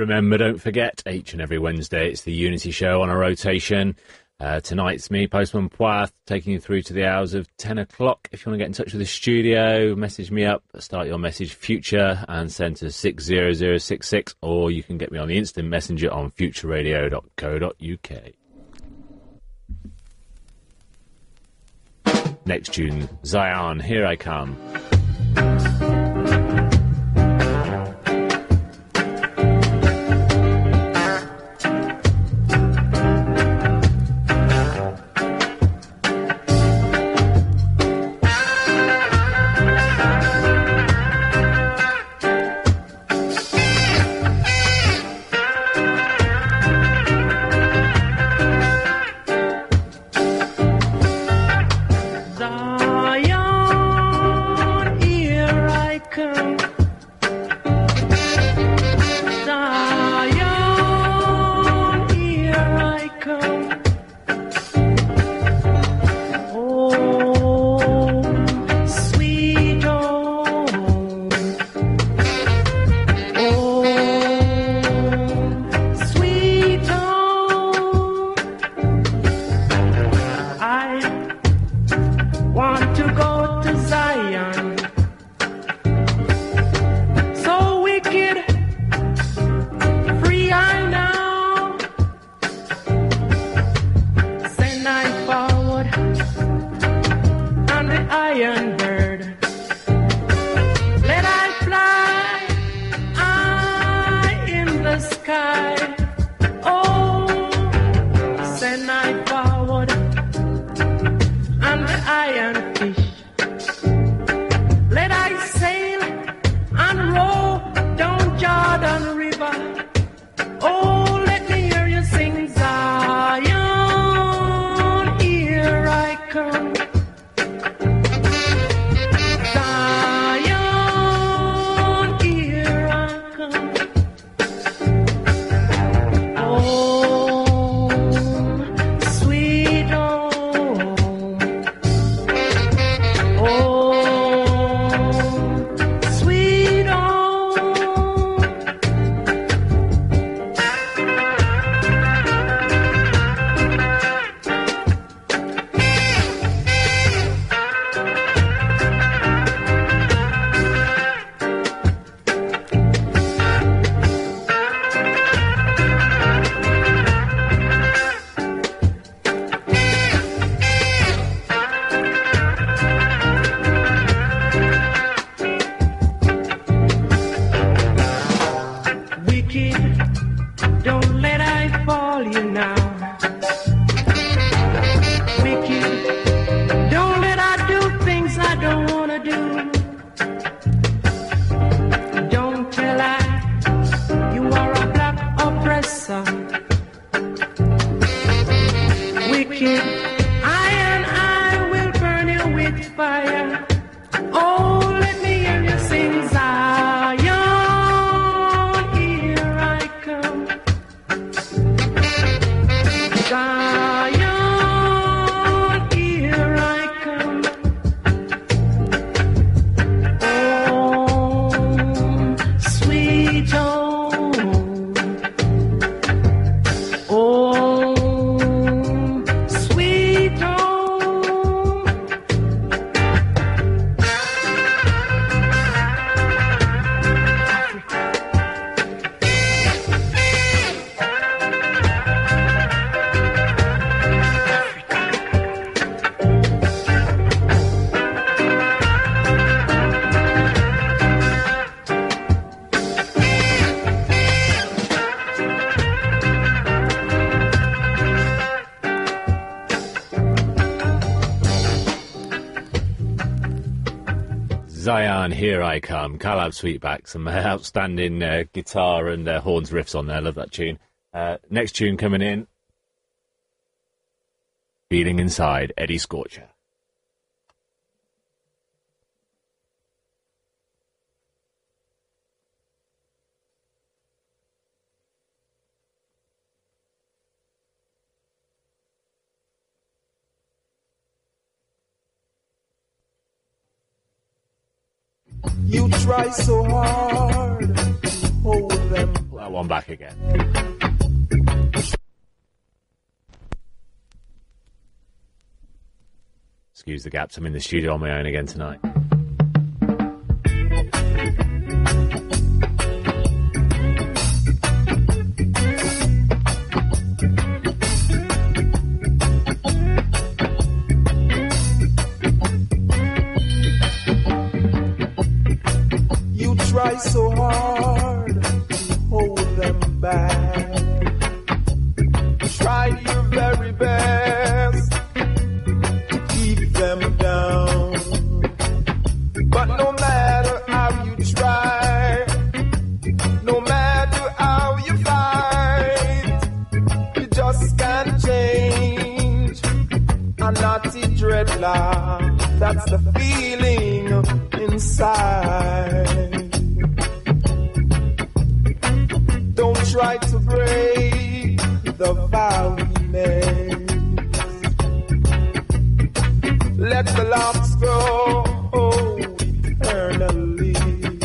Remember, don't forget, each and every Wednesday, it's the Unity Show on a rotation. Tonight's me, Postman Poith, taking you through to the hours of 10 o'clock. If you want to get in touch with the studio, message me up, start your message future and send to 60066, or you can get me on the instant messenger on futureradio.co.uk. Next tune, Zion, Here I Come. Zion, Here I Come. Calab Sweetback, some outstanding guitar and horns riffs on there. Love that tune. Next tune coming in, Feeling Inside, Eddie Scorcher. You try so hard to hold them. Well, one back again. Excuse the gaps, I'm in the studio on my own again tonight. You try so hard to hold them back. Try your very best to keep them down. But no matter how you try, no matter how you fight, you just can't change a naughty dreadlock. That's the feeling inside. Don't try to break the vow we made. Let the locks go eternally.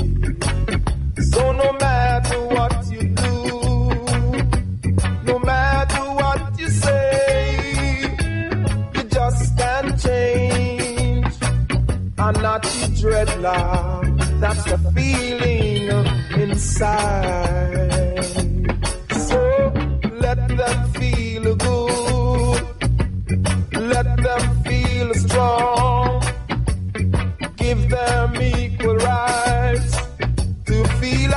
So no matter what you do, no matter what you say, you just can't change a naughty dreadlock. That's the feeling inside. So let them feel good. Let them feel strong. Give them equal rights to feel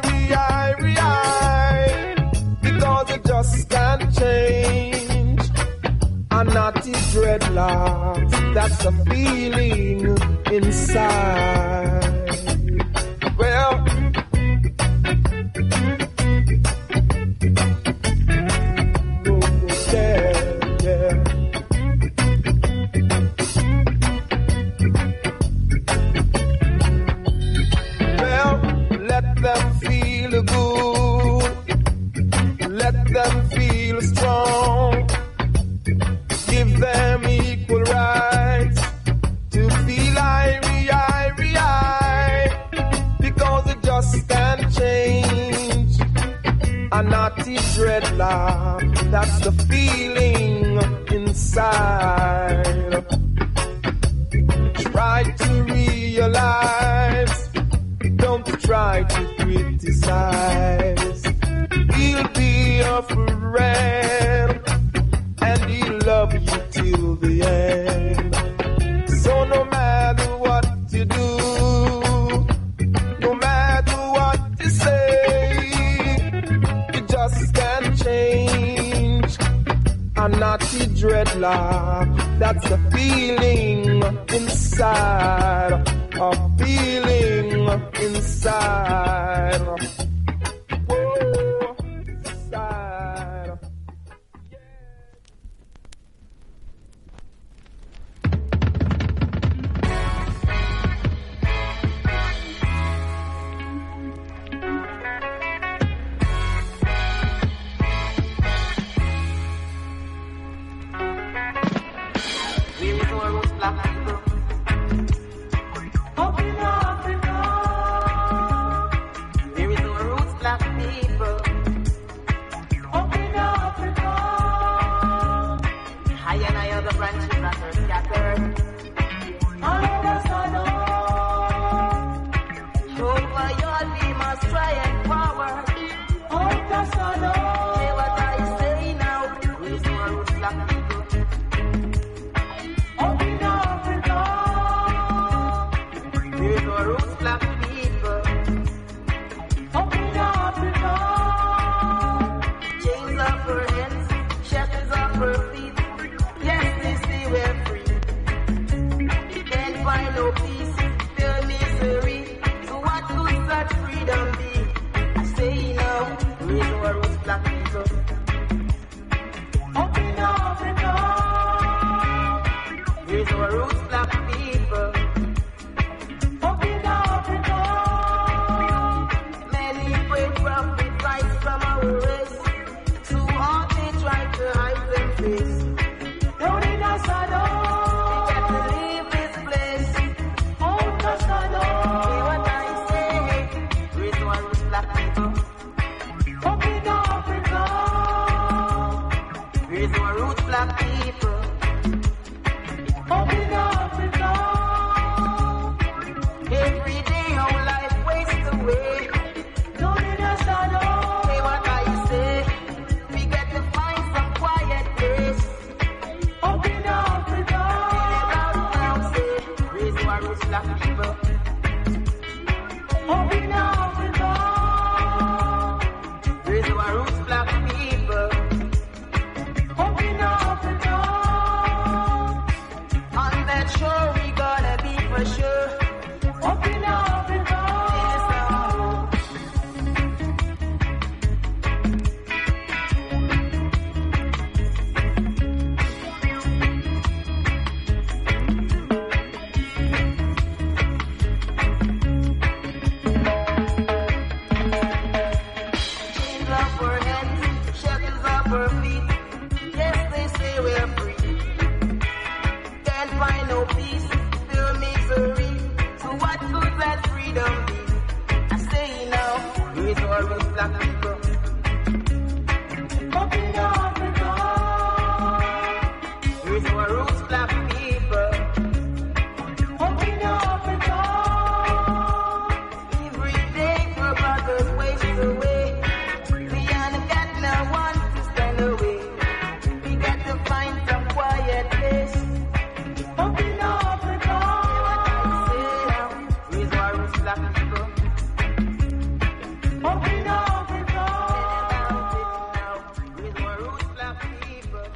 because it just can't change a naughty dreadlocks. That's the feeling inside. Well, let them feel good. Let them feel strong. Give them equal rights to feel because it just can't change a naughty dreadlock. That's the feeling inside. Try to realize. Don't try to criticize. He'll be your friend, and he'll love you till the end. So no matter what you do, no matter what you say, you just can't change a naughty dreadlock. That's the feeling inside. A feeling inside. Whoa, inside. We will know those black people. Raise our roots, black people. Up in Africa. good that freedom is. I say now, raise our roots, black people. Up in Africa. Raise our roots, black people. Up in Africa. Every day for brothers waste away. We ain't got no one to stand away. We got to find some quiet place. Up in Africa. Raise our roots, black people. Up in Africa. Raise our roots, black people.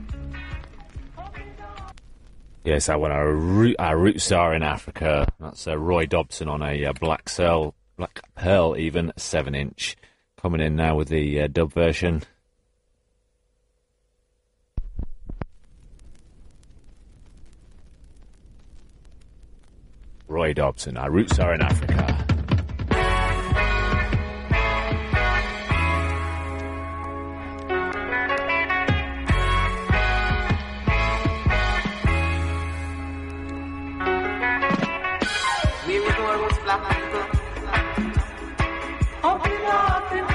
Yes, that one, our roots are in Africa. That's Roy Dobson on a Black Pearl even, 7-inch. Coming in now with the dub version. Roy Dobson, our roots are in Africa. We raise our roots, black people. Up in Africa.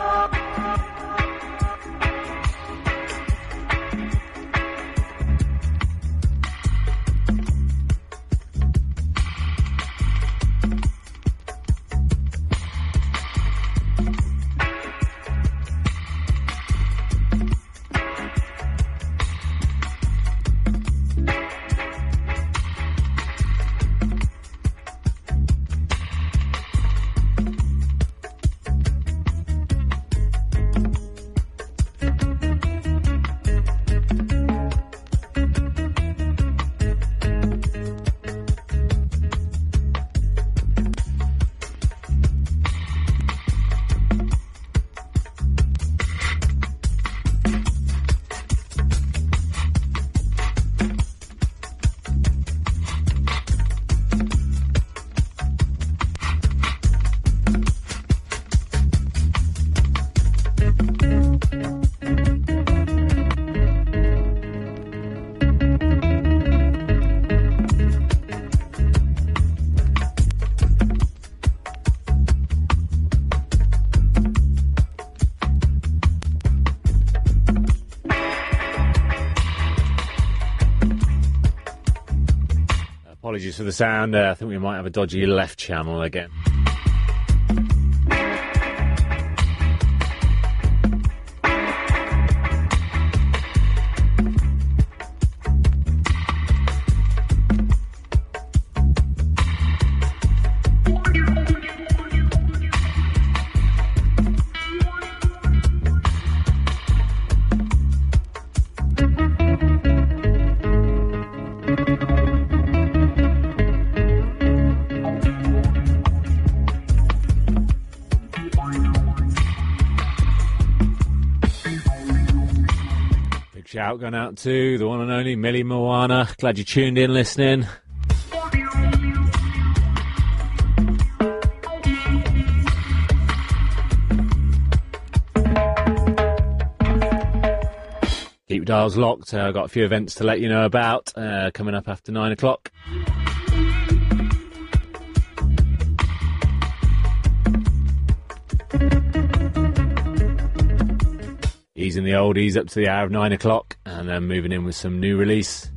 Apologies for the sound. I think we might have a dodgy left channel again. Shout going out to the one and only Millie Moana. Glad you tuned in listening. Keep dials locked. I've got a few events to let you know about coming up after 9 o'clock. Easing the oldies up to the hour of 9 o'clock and then moving in with some new release.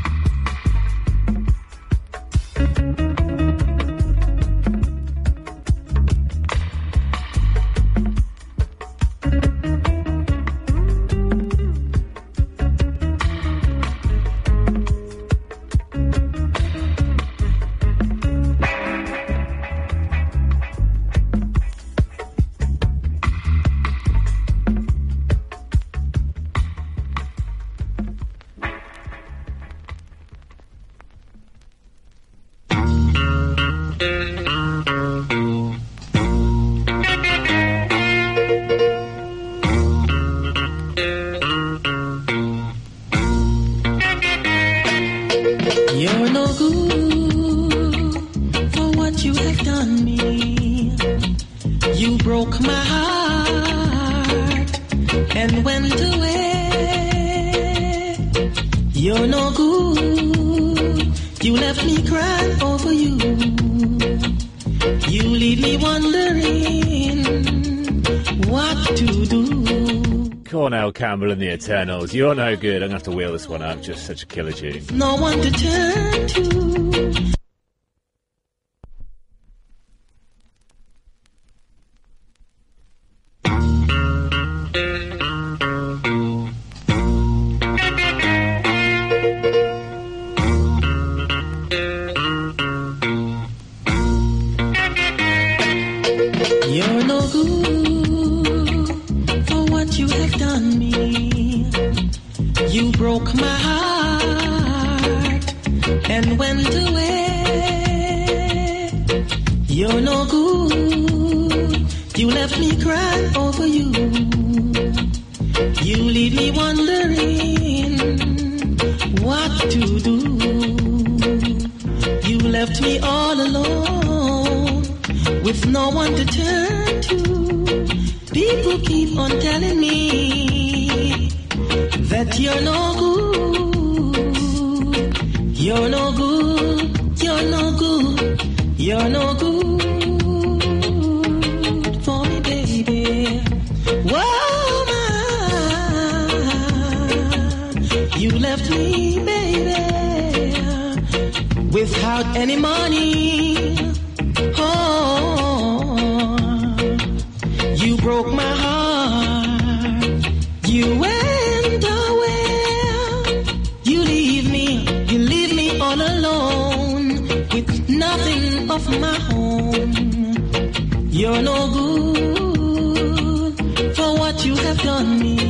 You're no good for what you have done me. You broke my heart and went away. You're no good. You left me crying over you. leave me wondering what to do. Cornell Campbell and the Eternals. You're no good. I'm going to have to wheel this one up. Just such a killer tune. No one to turn to. You're no good for what you have done me. You broke my heart and went away. You're no good. You left me crying over you. You leave me wondering what to do. You left me all alone with no one to turn to. People keep on telling me that you're no good. You're no good. You're no good. You're no good for me, baby. Woman, you left me, baby, without any money. Oh, you broke my heart. You went away. You leave me all alone with nothing of my own. You're no good for what you have done me.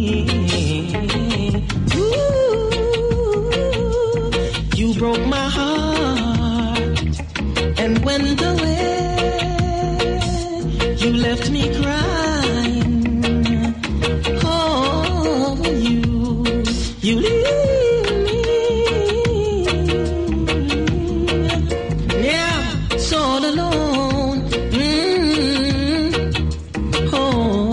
Ooh, you broke my heart and went away. You left me crying. Oh, you leave me. Yeah, it's all alone. Oh.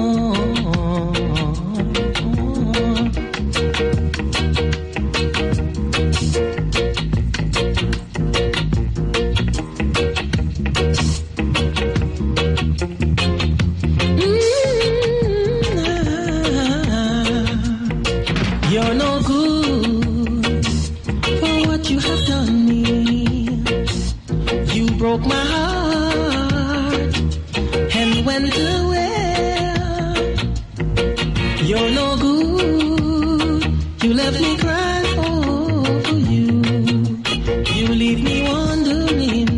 You're no good for what you have done me. You broke my heart and went away. You're no good. You left me crying over you. You leave me wondering.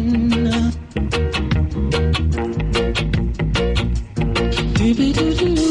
Do-be-do-do.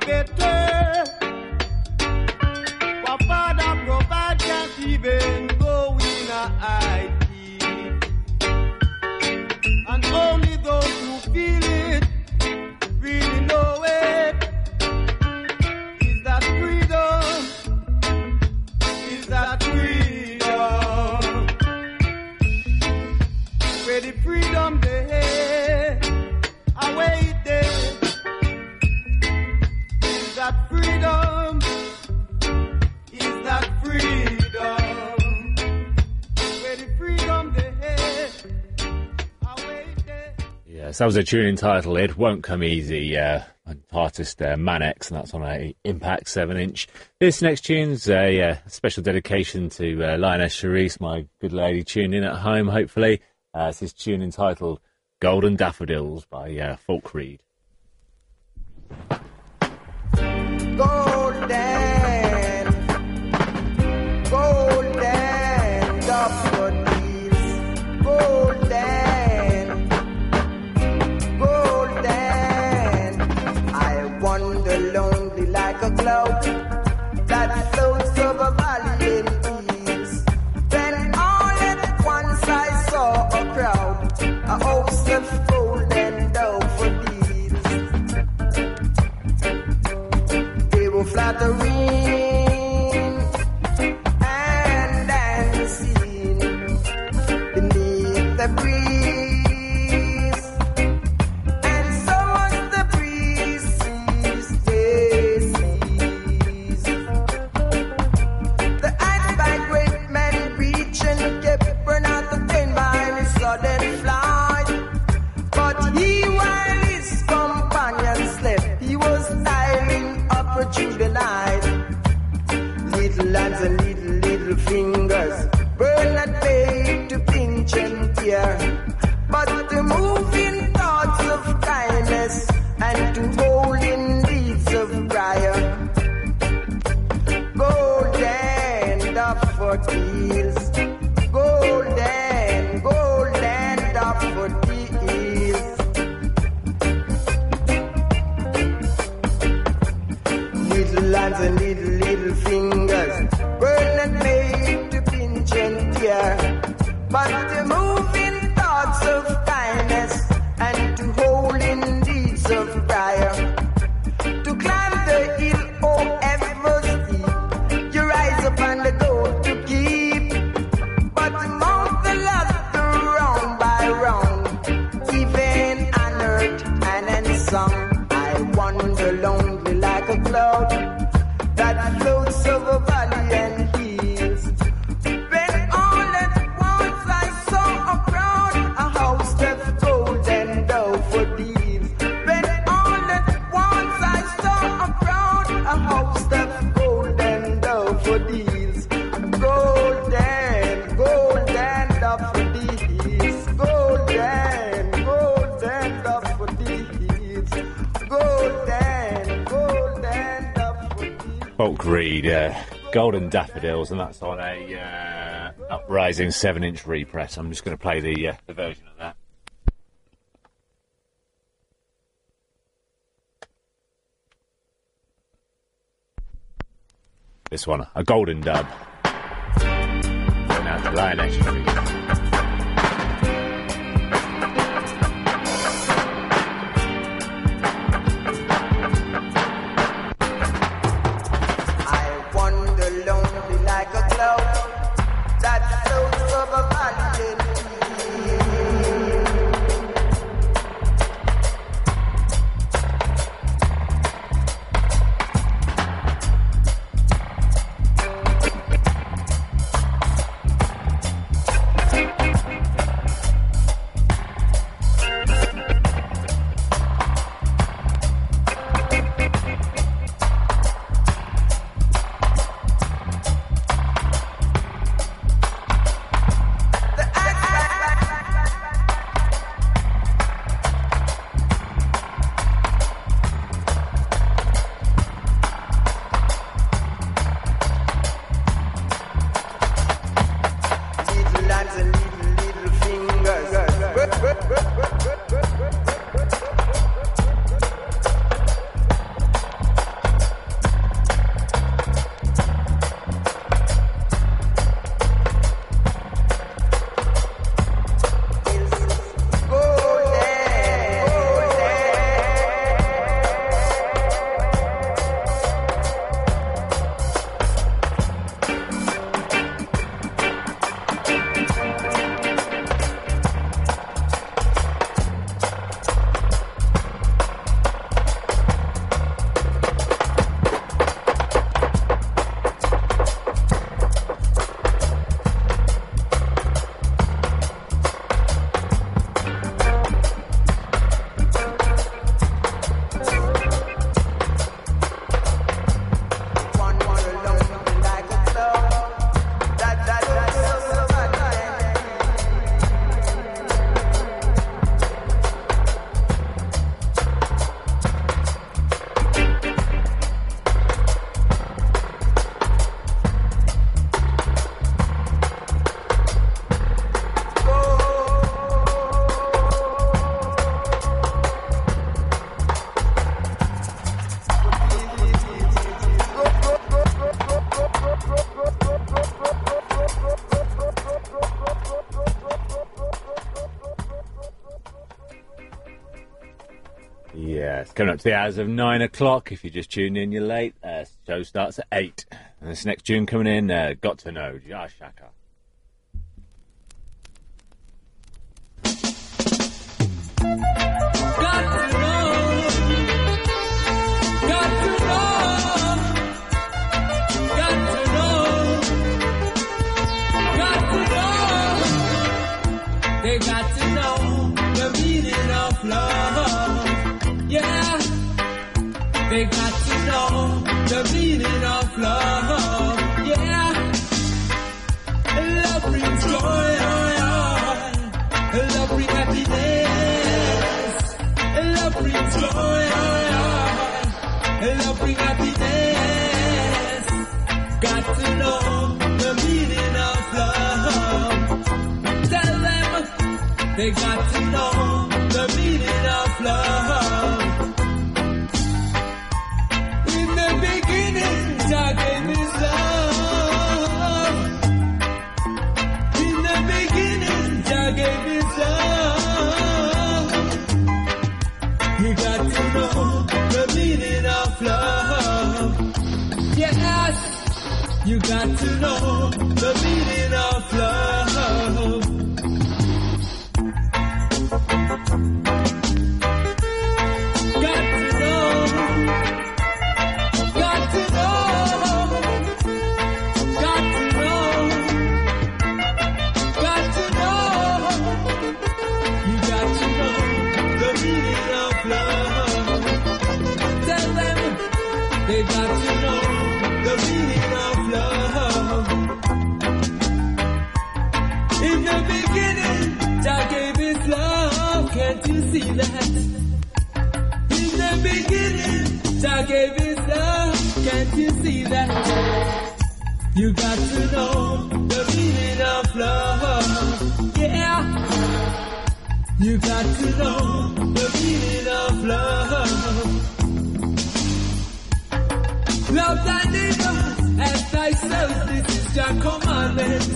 better. What Father provide can't even go in a high key. And only those who feel it really know it. Is that freedom? Is that freedom? Where the freedom there, away there. Is that freedom? Is that freedom? Where the freedom there, away there. Yes, that was a tune entitled It Won't Come Easy. Artist Manex, and that's on a Impact 7-inch. This next tune's a special dedication to Lioness Charisse, my good lady tuned in at home, hopefully. It's this tune entitled Golden Daffodils by Folk Reed. Golden daffodils, golden. I wander lonely like a cloud that floats over valley and hills. Then all at once I saw a crowd, a host of golden daffodils. They were flattering and dancing beneath the breeze, and so was the breeze they seized. The ice by great men reaching kept Bernard the Dane by his sudden flight, but he, while his companion slept, he was styling up through the night. Little hands and little fingers burn at bay to pinch and tear, but the moving thoughts of kindness and to holding deeds of prayer. Golden daffodils, golden daffodils. Little hands and little fingers burn and made to pinch and tear, but the moving thoughts of kindness and to holding deeds of prayer. To climb the hill, oh ever steep, you rise up and the goal to keep, but to mount the ladder round by round, even unearthed and unsung. I wander lonely like a cloud that floats over valley and hills. When all at once I saw a crowd, a host of golden daffodils. When all at once I saw a crowd, a host of golden daffodils. Golden daffodils, golden daffodils, golden daffodils. Folk Reed, Golden Daffodils, and that's on a Uprising 7-inch repress. I'm just going to play the version of that. This one, a golden dub. Now to Lioness Charisse. Coming up to the hours of 9 o'clock. If you just tuned in, you're late. Show starts at 8. And this next tune coming in, Got to Know, Jah Shaka. They got to know the meaning of love. Yeah. They got to know the meaning of love. Yeah. Love brings joy. Love brings happiness. Love brings joy. Love brings happiness. Got to know the meaning of love. Tell them they got to know the meaning of love. In the beginning, Jah gave His love. In the beginning, Jah gave His love. You got to know the meaning of love. Yes, you got to know the meaning of love. They got to know the meaning of love. In the beginning, Jah gave His love. Can't you see that? In the beginning, Jah gave His love. Can't you see that? You got to know the meaning of love. Yeah. You got to know the meaning of love. Love thy neighbor as thyself, this is your commandment.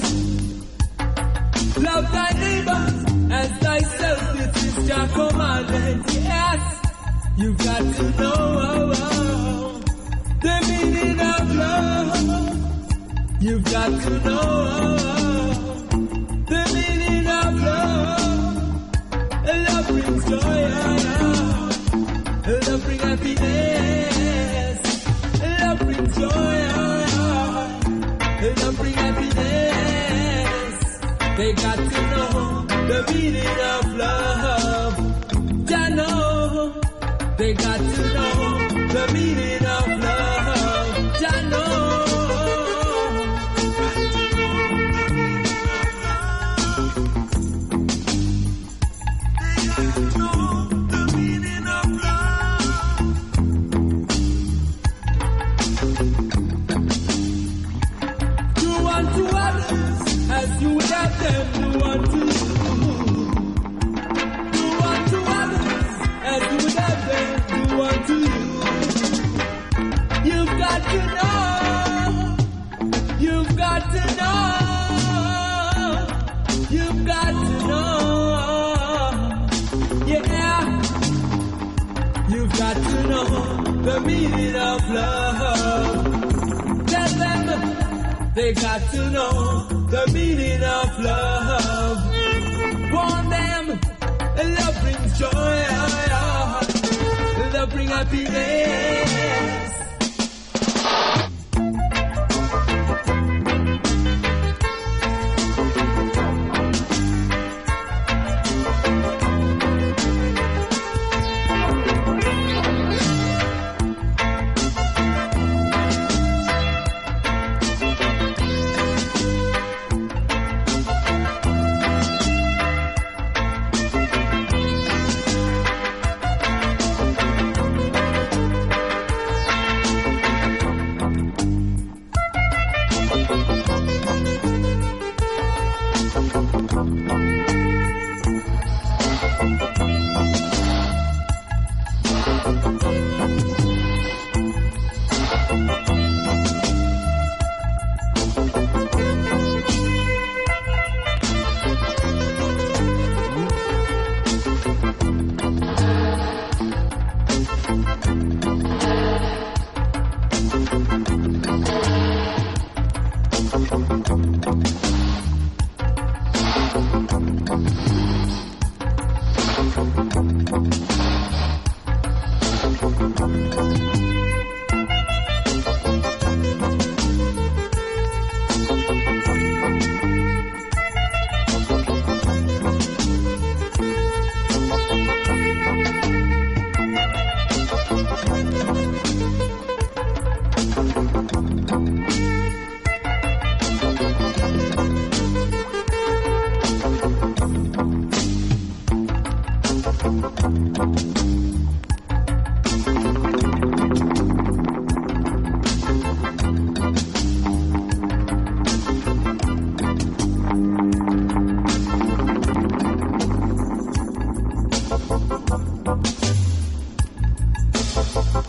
Love thy neighbor as thyself, this is your commandment. Yes, you got to know the meaning of love. You've got to know the meaning of love. Love brings joy, love brings happiness. Love brings joy, love brings happiness. They got to know the meaning of love. Jah know. They got to know the meaning of love. Jah know. You would have them do unto you. Do unto others as you would have them do unto you. You've got to know. You've got to know. You've got to know. Yeah. You've got to know the meaning of love. Tell them they got to know the meaning of love. Want them, love brings joy, love brings happiness.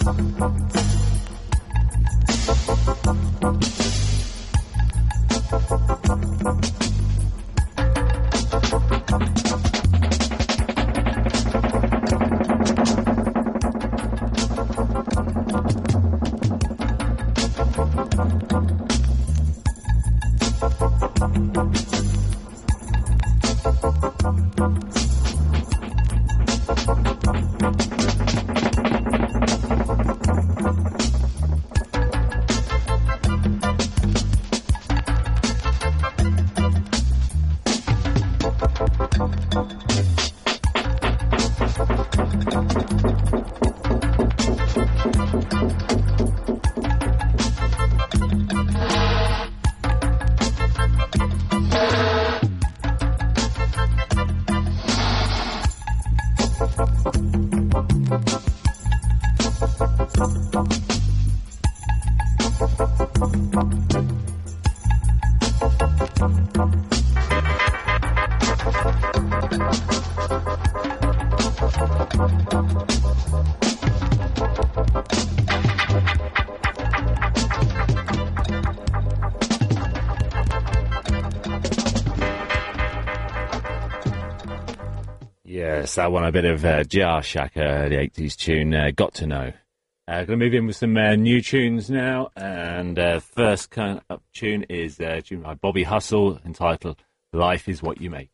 Yes, that one, a bit of Jar Shaka, the 80s tune, Got to Know. Going to move in with some new tunes now, and first kind of tune is a tune by Bobby Hustle entitled Life is What You Make.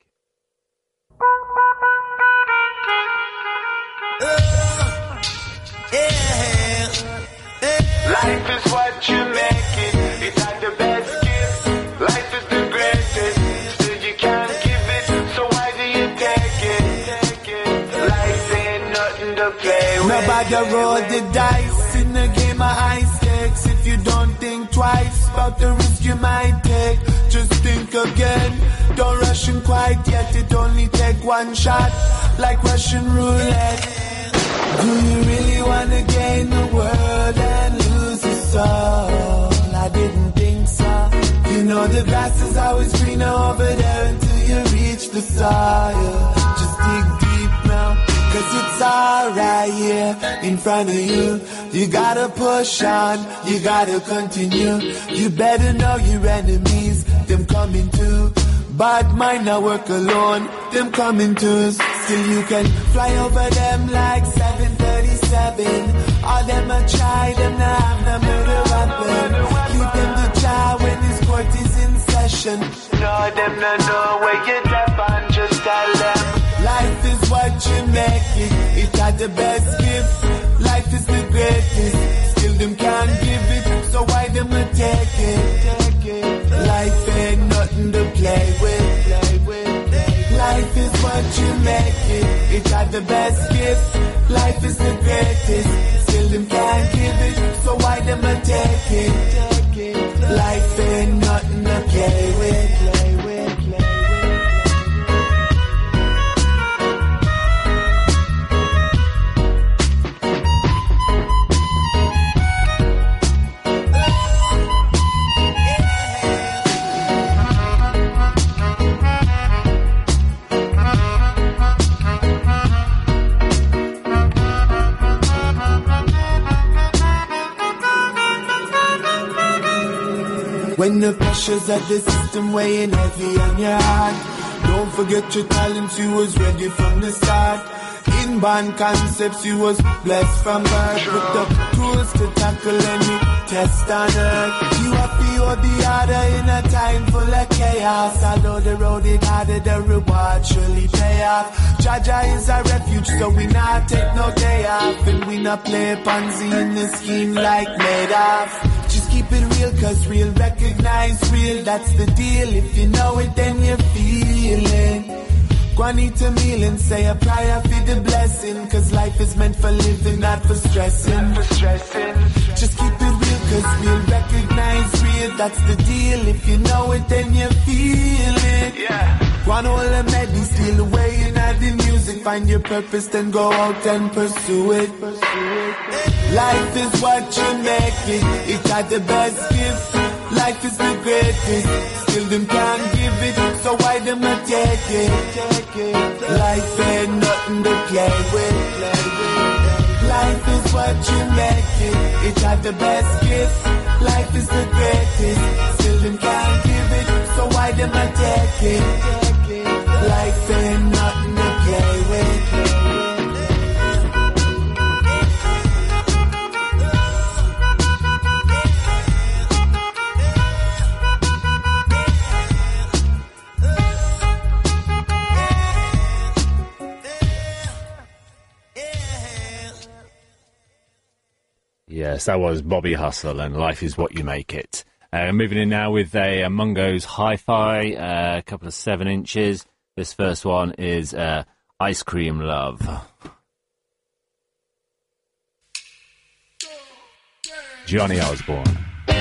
Life is what you make it. It's not the best gift. Life is the greatest. Still you can't give it. So why do you take it? Life ain't nothing to play with. Nobody roll the dice in the game of high stakes. If you don't think twice about the risk you might take, just think again. Don't rush in quite yet. It only take one shot, like Russian roulette. Do you really wanna gain the world and lose your soul? I didn't think so. You know the grass is always greener over there until you reach the soil. Just dig deep now, 'cause it's alright here in front of you. You gotta push on, you gotta continue. You better know your enemies, them coming too. Bad mind not work alone, them coming too. Still you can fly over them like 737. All them a try, them not have no murder weapon. Leave them to try when this court is in session. No, them no know where you tap on, just tell them. Life is what you make it. It's not the best gift. Life is the greatest. Still them can't give it, so why them a take it? Life ain't nothing to play with. Life is what you make it. It's not the best gift. Life is the greatest. Still them can't give it, so why them a take it? Life ain't nothing to play with. When the pressures of the system weighing heavy on your heart, don't forget your talents, you was ready from the start. In-band concepts, you was blessed from birth. With the tools to tackle any test on earth. You have to hold the harder in a time full of chaos. Although the road is harder, the reward surely pay off. Jaja is a refuge, so we not take no day off. And we not play Ponzi in the scheme like Madoff. Just keep it real, 'cause real recognize real, that's the deal. If you know it, then you feel it. Go and eat a meal and say a prayer for the blessing, 'cause life is meant for living, not for stressing. Just keep it real, 'cause real recognize real, that's the deal. If you know it, then you feel it. Go on all the medley, steal away in the music. Find your purpose, then go out and pursue it. Life is what you make it. It's not the best gift. Life is the greatest. Still them can't give it, so why them a take it? Life ain't nothing to play with. Life is what you make it. It got the best gift. Life is the greatest. Still them can't give it, so why them not take it? Life ain't nothing to play with. Yes, that was Bobby Hustle and Life is What You Make It. Moving in now with a Mungo's Hi-Fi, a couple of 7 inches. This first one is Ice Cream Love. Johnny Osborne.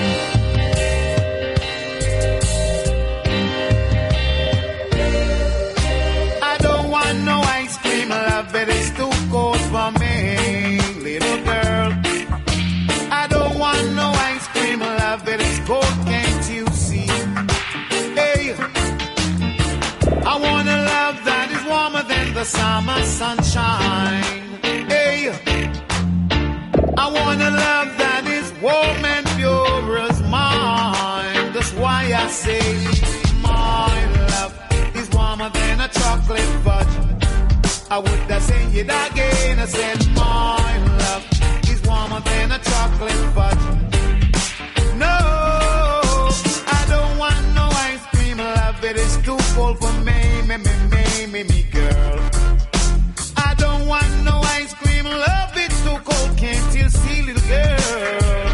I don't want no ice cream love, but it's too cold for me, little girl. I don't want no ice cream love, but it's cold, can't you see? Hey, I want a love that is warmer than the summer sunshine. Hey, I want a love that is warm and pure as mine. That's why I say my love is warmer than a chocolate fudge. I would have said it again. I said my love is warmer than a chocolate fudge. No, I don't want no ice cream love. It is too cold for me, me, girl. I don't want no ice cream love. It's too cold, can't you see, little girl?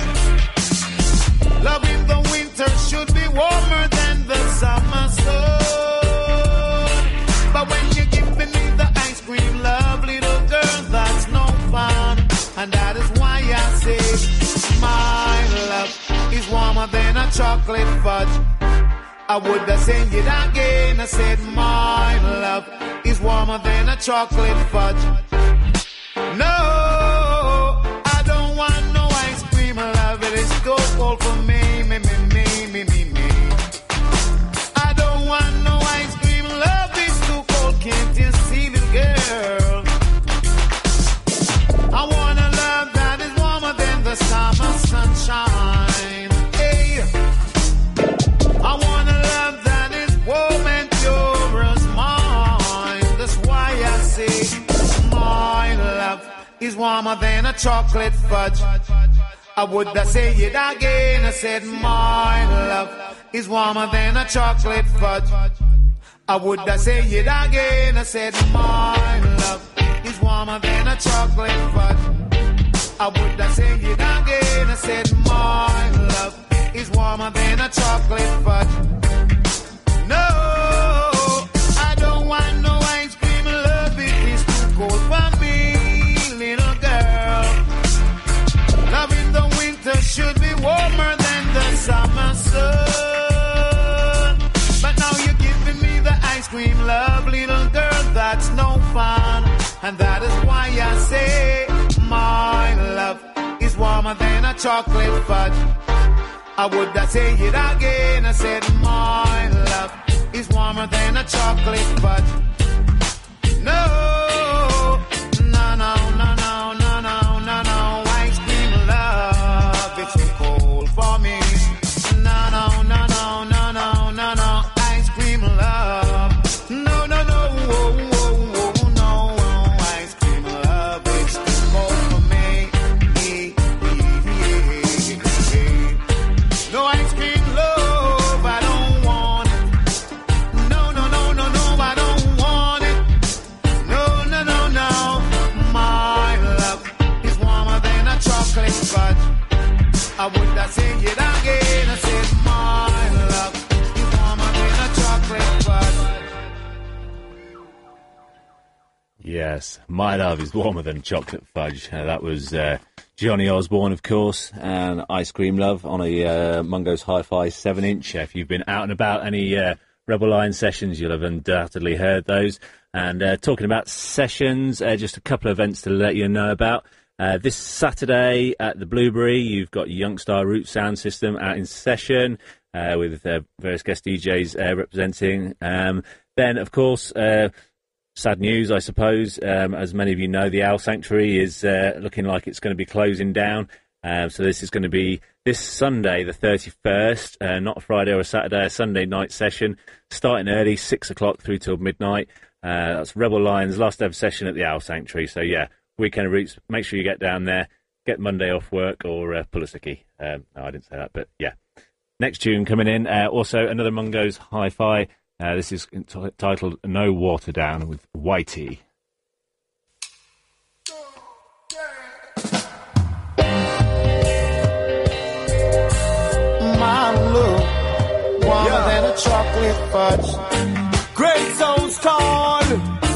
Love in the winter should be warmer than the summer sun. But when you're giving me the ice cream love, little girl, that's no fun. And that is why I say my love is warmer than a chocolate fudge. I would have said it again. I said my love is warmer than a chocolate fudge. No, I don't want no ice cream love. It is too cold for me. I don't want no ice cream love. It's too cold, can't you see, little girl? I want a love that is warmer than the summer sunshine. Hey, I want a love that is warm and pure as mine. That's why I say my love is warmer than a chocolate fudge. I would have said it again. I said my love is warmer than a chocolate fudge. I would have said it again. I said my love is warmer than a chocolate fudge. I would have said it again. I said my love is warmer than a chocolate fudge. No, I don't want no ice cream love. It is too cold for me, little girl. Love in the winter should be warmer than the summer sun. But now you're giving me the ice cream love, little girl, that's no fun. And that is why I say my love is warmer than a chocolate fudge. I would have said it again. I said my love is warmer than a chocolate fudge. No, no, no, no, no, no, no, no, no. Ice cream love, it's too cold for me. No, no, no, no, no, no, no, no. Ice cream love. No, no, no, oh, oh, oh, no. Ice cream love, it's too cold for me. No ice cream love, I don't want it. No, no, no, no, no, I don't want it. No, no, no, no. My love is warmer than a chocolate fudge. I would have said it again. I said my love is warmer than a chocolate fudge. Yes, my love is warmer than chocolate fudge. That was Johnny Osborne, of course, and Ice Cream Love on a Mungo's Hi-Fi 7-inch. If you've been out and about any Rebel Line sessions, you'll have undoubtedly heard those. And talking about sessions, just a couple of events to let you know about. This Saturday at the Blueberry, you've got Youngstar Root Sound System out in session with various guest DJs representing. Then, of course, sad news, I suppose. As many of you know, the Owl Sanctuary is looking like it's going to be closing down. So this is going to be this Sunday, the 31st, not a Friday or a Saturday, a Sunday night session, starting early, 6 o'clock through till midnight. That's Rebel Lions' last ever session at the Owl Sanctuary. So, yeah, Weekend of Roots, make sure you get down there, get Monday off work or pull a sickie. No, I didn't say that, but yeah. Next tune coming in, also another Mungo's Hi-Fi. This is titled No Water Down with Whitey. Warmer than a chocolate fudge. Great sounds tall,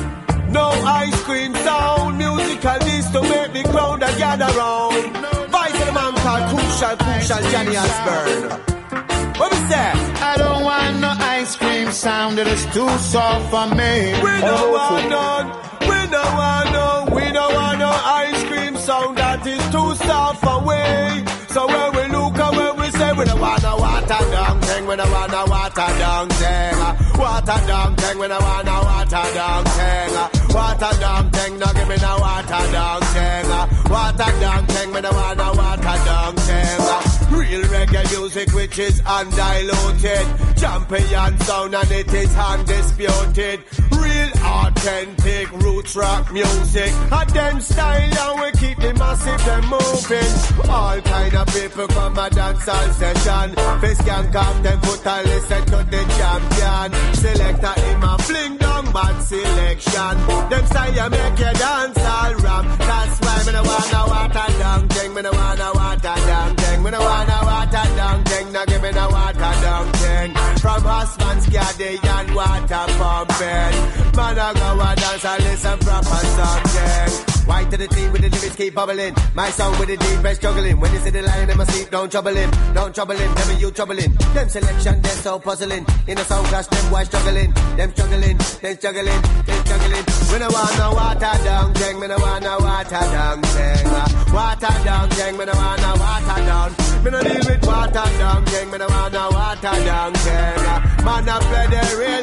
no ice cream sound. Musical this to make the crowd that gather round. Vice of the man called Crucial Johnny Osbourne. What we say? I don't want no ice cream sound, it is too soft for me. We don't want none. We don't want no. We don't want no ice cream sound that is too soft for we. So when we look and when we say we don't want no water down thing, we don't want no water down thing. Water down thing, we don't want no water down thing. Water down thing, no give me no water down thing. Water down thing, we don't want no water down thing. Real reggae music which is undiluted, champion sound and it is undisputed. Real authentic roots rock music, and them style and we keep the massive them moving. All kind of people come a dancehall session. Face can come them foot and listen to the champion. Selector him a fling down bad selection. Them style make you dance all ram. That's why me no want no water down thing. Me no want no water down thing. Me no want no water down thing. Now give me no water down thing. From husband's garden and water pumping. Man I go a dance and listen proper something. White to the team with the lyrics keep bubbling. My song with the deep breast juggling. When you see the lion in my sleep, don't trouble him. Don't trouble him, never you troubling. Them selection, they're so puzzling. In a sound clash, them boys struggling. Them struggling, them struggling, them struggling. We no want no water down, thing. We no want no water down, thing. Water down, thing. We no want no water down. Me no deal with water down, thing. We no want no water down, thing. Man, I play the real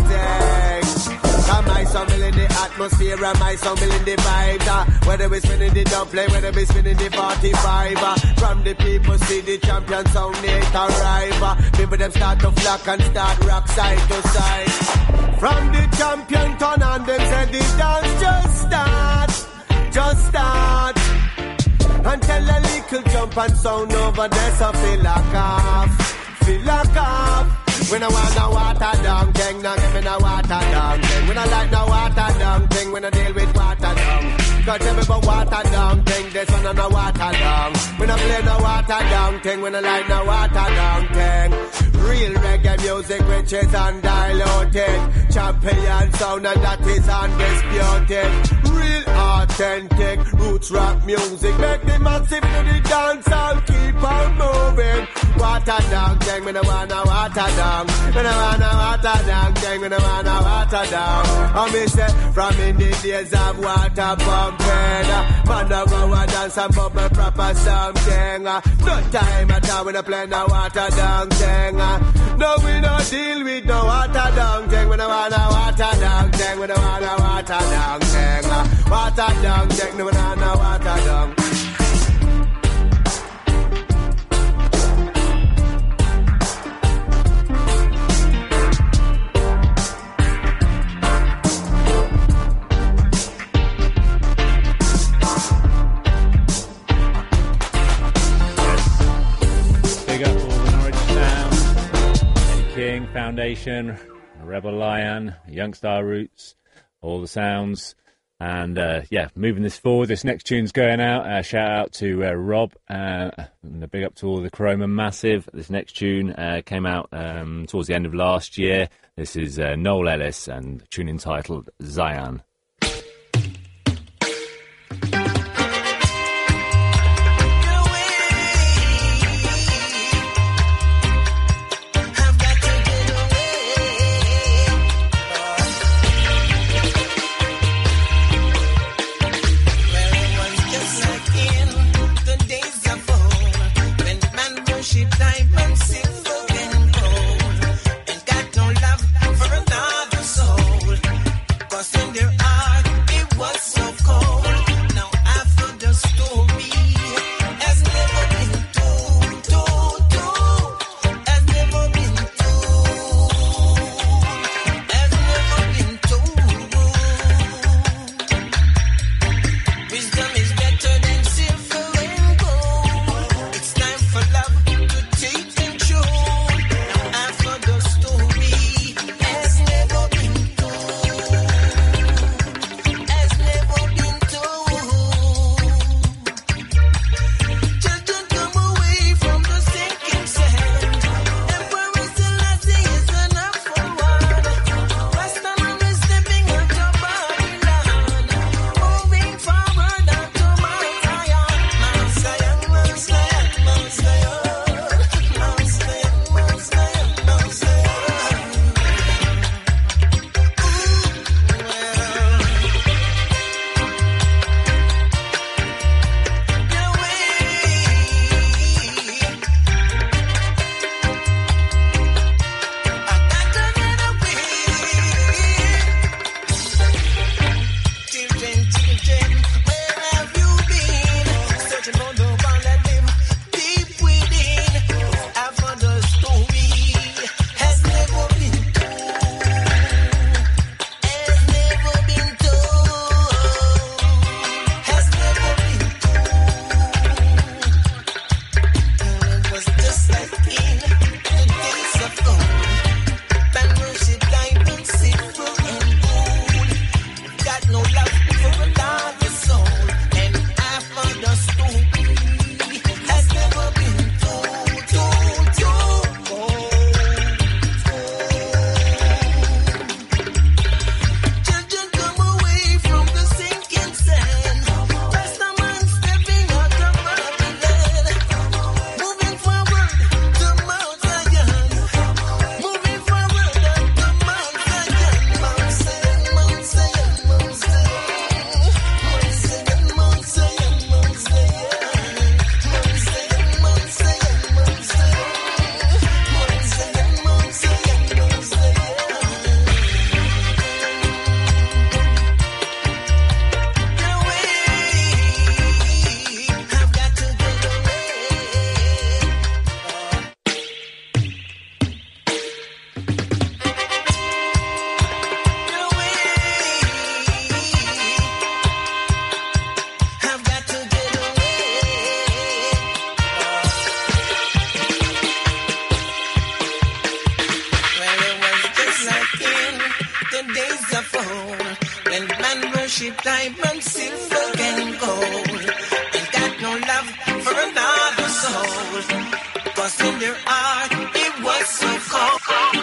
something. And my song in the atmosphere, and my song in the vibe. Whether we spinning the dub play, whether we spinning the 45. From the people see the champion sound it arrive. People them start to flock and start rock side to side. From the champion turn on them say the dance just start. Until a little jump and sound over there, so feel like off. We no want no water down thing, no give me no water down thing. We no like no water down thing, we no deal with water down. Cause tell me about water down thing, this one no water down. We no play no water down thing, we no like no water down thing. Real reggae music which is undiluted, champion sound and that is undisputed. Real authentic roots rock music, make the massive to the dance and keep on moving. Water down thing, we no want no water down. We no want no water down thing, we no want no water down. And me say, from in the days of water pumping, man no go and dance and bubble proper something. No time at all, we no play no water down thing. No, we no deal with no water down thing. We no want no water down thing. We no want no water down thing. Water down thing, no, we no want no water down. Foundation, Rebel Lion, Youngstar Roots, all the sounds, and moving this forward. This next tune's going out. Shout out to Rob, and a big up to all the Chroma Massive. This next tune came out towards the end of last year. This is Noel Ellis and a tune entitled Zion. In the diamond, silver and gold. Ain't got no love for another soul. 'Cause in their heart it was so cold.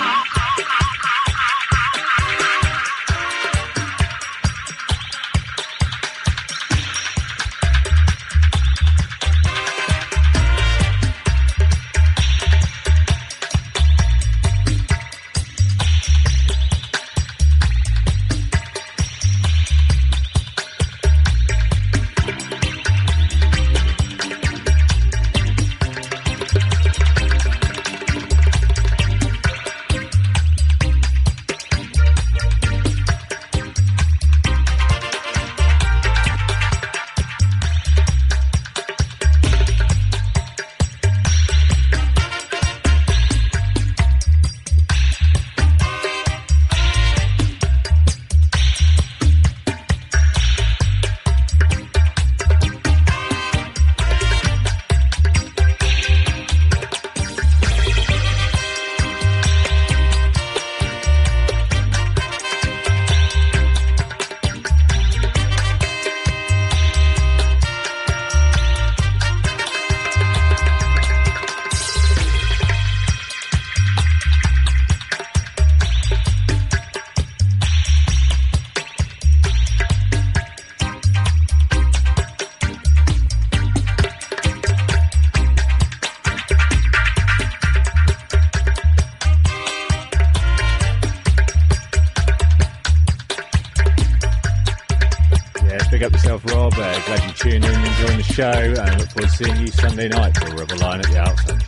Glad you tuned in and enjoying the show, and look forward to seeing you Sunday night for Rubber Line at the Out Centre.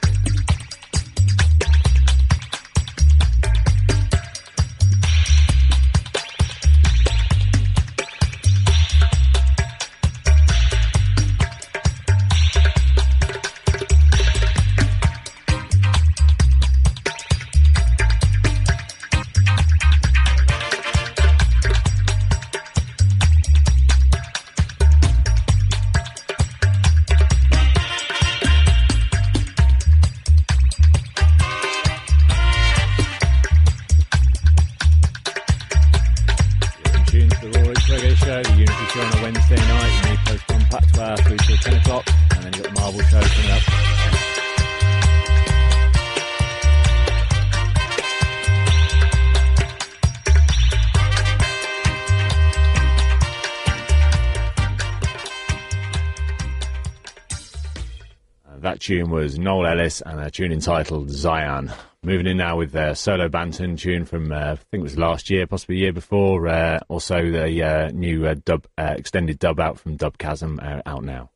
That tune was Noel Ellis and a tune entitled Zion. Moving in now with a solo Banton tune from, I think it was last year, possibly a year before. Also the new extended dub out from Dub Chasm out now.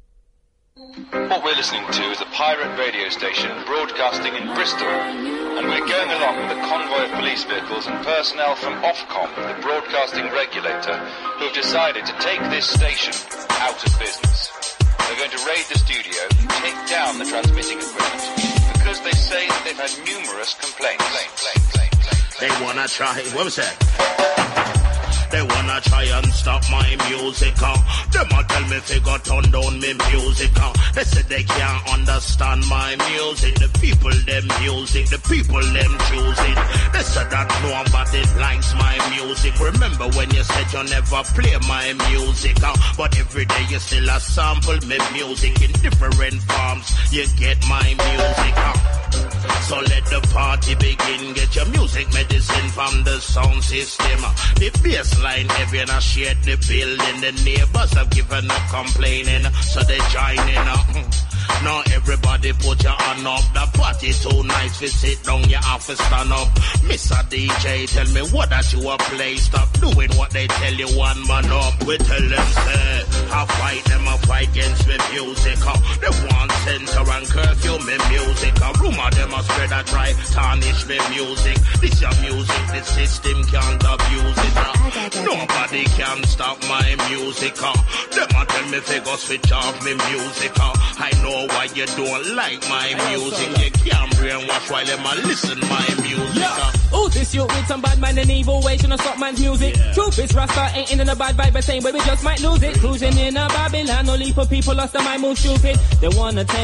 What we're listening to is a pirate radio station broadcasting in Bristol, and we're going along with a convoy of police vehicles and personnel from Ofcom, the broadcasting regulator, who have decided to take this station out of business. They're going to raid the studio and take down the transmitting equipment because they say that they've had numerous complaints. They wanna try, what was that? They wanna try and stop my music, Them a tell me figure turn down me music, They said they can't understand my music. The people them music, the people them choose it. They said that nobody likes my music. Remember when you said you never play my music, But every day you still a sample me music in different forms. You get my music, So let the party begin. Get your music medicine from the sound system. The bass line heavy and I shared the building. The neighbors have given up complaining, so they join in. Now everybody put your hand up. The party too nice, we sit down, you have to stand up. Mr. DJ, tell me what that you a play. Stop doing what they tell you, one man up. We tell them, say, I fight them, I fight against me music. They want censor and curfew me music. Rumor them a spread a try, tarnish me music. This your music, the system can't abuse it. Nobody can stop my music. Them a tell me figure switch off me music. I know why you don't like my music. You can't brainwash while them a listen my music. Oh, this you with some bad man and evil ways, you know stop man's music. Truth is Rasta ain't in a bad vibe, but same way we just might lose it. Cruising in a Babylon, only for people lost their mind, move stupid. They wanna take a life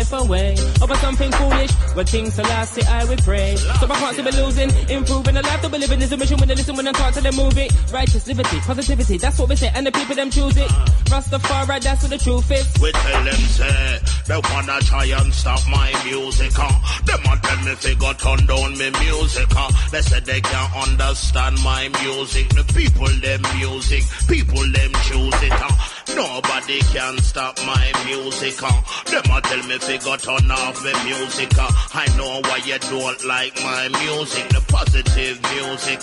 life away over something foolish. When things are last, I will pray. So my hearts will be losing, improving the life that we living is a mission. When they listen, when I talk to them, move it. Righteous liberty, positivity, that's what we say, and the people them choose it. Rastafari, that's what the truth is. We tell them say they wanna try and stop my music. Them a tell me they got turn down me music. They said they can't understand my music. The people them music, people them choose it. Nobody can stop my music. Them a tell me they got turn off me music. I know why you don't like my music, the positive music.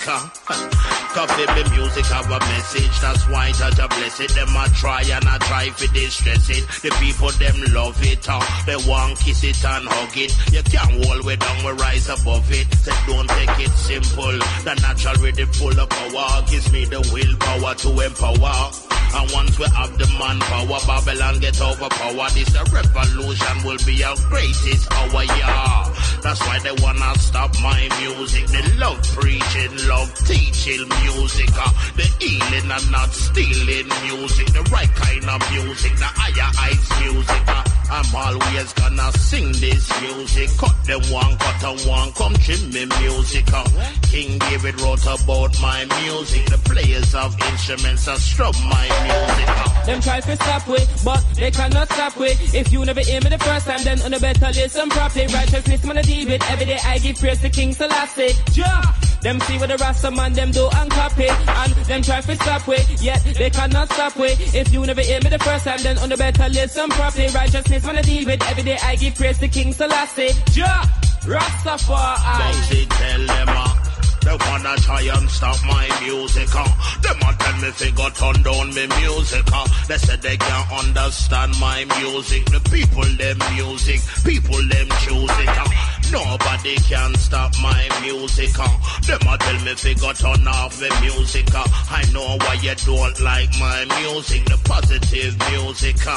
Cause the music have a message, that's why Jaja bless it. Them a try and a try for distress it. The people them love it, they want kiss it and hug it. You can't hold way down, we rise above it. So don't take it simple, the natural rhythm full of power gives me the willpower to empower. And once we have the manpower, Babylon get overpowered. This a revolution will be our greatest hour, yeah. That's why they wanna stop my music. They love preaching, love teaching music. The healing and not stealing music. The right kind of music, the higher heights music. I'm always gonna sing this music. Cut them one, cut them one, come trim me music. King David wrote about my music. The players of instruments are strum my music. Them try to stop we, but they cannot stop we. If you never hear me the first time, then on the better listen properly. Righteousness, man, I deal with. Every day I give praise to King Selassie. Yeah. Them see what the Rasta man them do and copy. And them try to stop we, yet they cannot stop we. If you never hear me the first time, then on the better listen properly. Righteousness, man, I deal with. Every day I give praise to King Selassie. Yeah. Rastafari. Don't they tell them they wanna try and stop my music. Them a tell me they got turn down me music. They said they can't understand my music. The people them music, people them choose it. Nobody can stop my music. Them a tell me they got turn off the music. I know why you don't like my music, the positive music. Soul,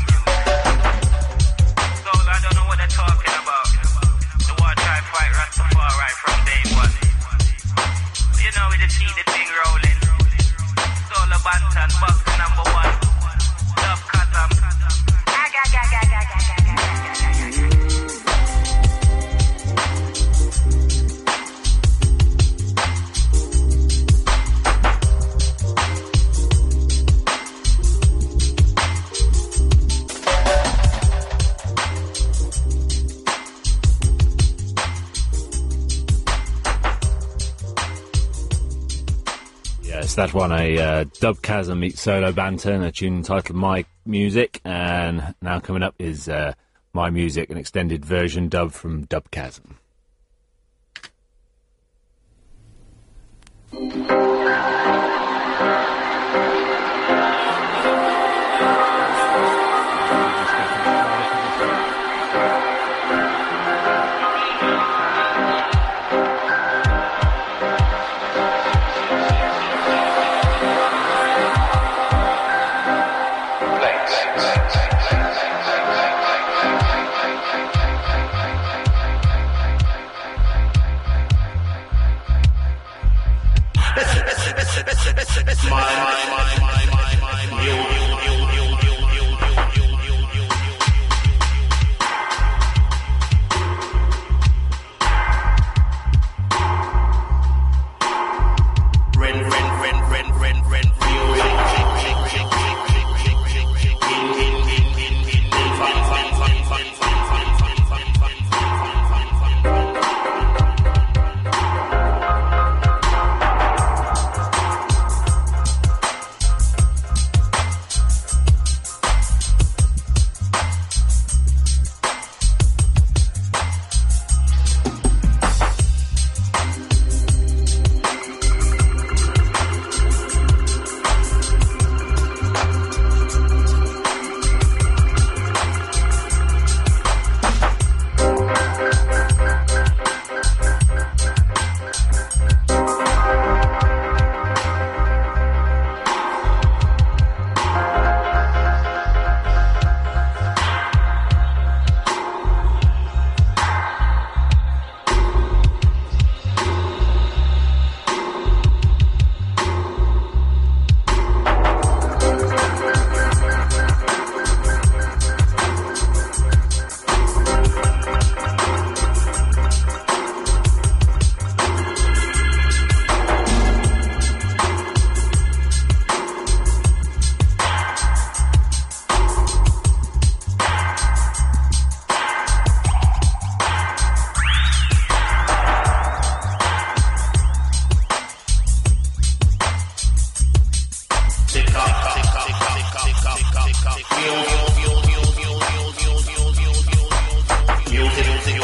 I don't know what they're talking about. The war try fight Rastafari from day one. You know we just see the thing rolling. Soul of Banton, box number one. Love Kazam. Yes, that one, a Dub Chasm meets Solo Banton, a tune entitled My Music, and now coming up is My Music, an extended version dub from Dub Chasm.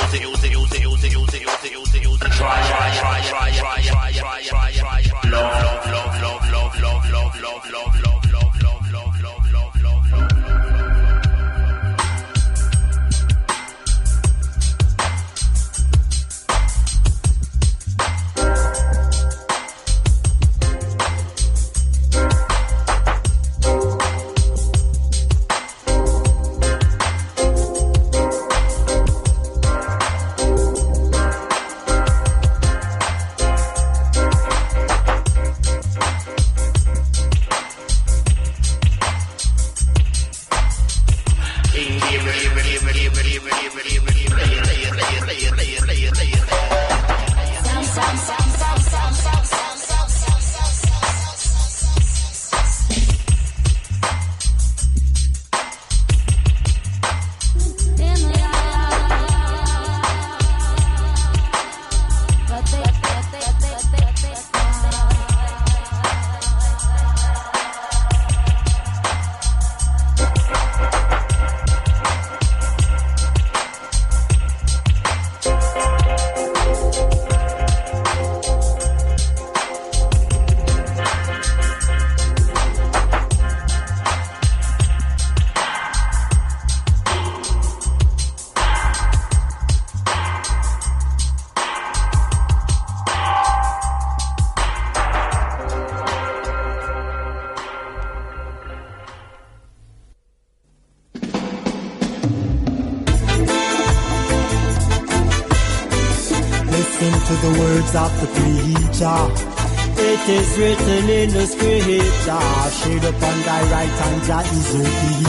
To the words of the preacher, it is written in the scripture, shade upon thy right hand, Jah is your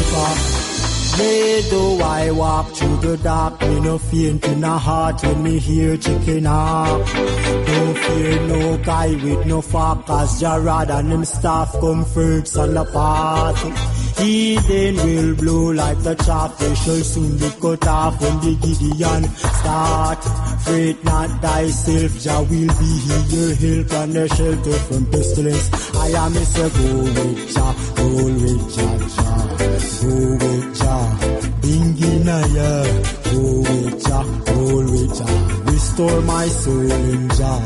keeper. Yea, though I walk through the dark, me no faint in a heart when me hear chicken hawk. Don't fear no guy with no fork, cause Jah rod and him staff comforts on the path. He then will blow like the chaff, they shall soon be cut off when the Gideon start. Fret not thyself, Jah will be your help and the shelter from pestilence. I am Mr. Go with Jah, go with Jah, Jah, go with Jah. Binginaya, go with Jah, go with Jah. Restore my soul in Jah,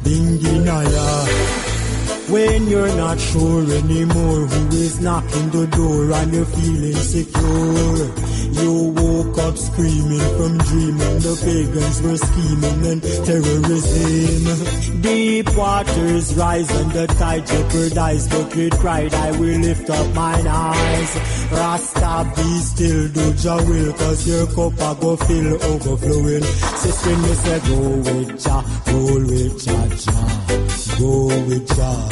Binginaya. When you're not sure anymore who is knocking the door and you're feeling secure, you woke up screaming from dreaming the pagans were scheming and terrorism. Deep waters rise and the tide jeopardize, but with pride I will lift up mine eyes. Rasta be still, do Jah will, cause your cup a go fill overflowing. Sister me say go with Jah, roll with Jah, Jah. Go with Jah,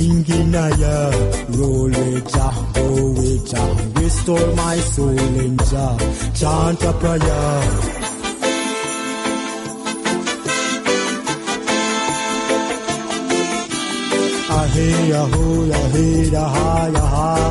Binginaya, roll with Jah, go with Jah, restore my soul in Jah, chant a prayer. Ahe, aho, ahe, aha, aha.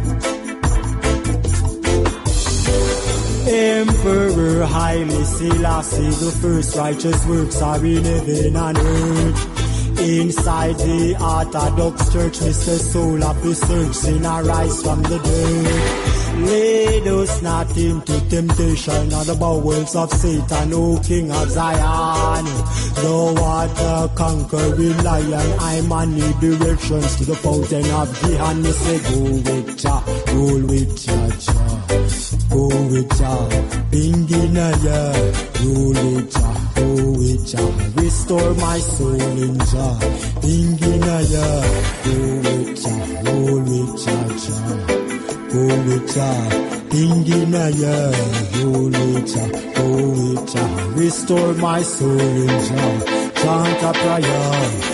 Emperor Haile Selassie, the first righteous works are in heaven and earth. Inside the Orthodox Church, Mr. Soul of the Search, sinner rise from the dirt. Lead us not into temptation, or the bowels of Satan, O King of Zion. Thou art the conquering lion, I'm on the directions to the fountain of Gihon. Me say go with Jah, roll with Jah, Jah. Go with Jah, Binginaya, roll with Jah, go with Jah. Restore my soul in Jah, Binginaya, go with Jah, roll with Jah, Jah. Go with Jah, Binginaya, roll with Jah, go with Jah. Restore my soul in Jah, chant a prayer.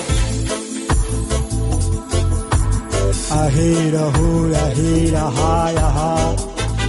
I hate a hole, I hate a high, a high.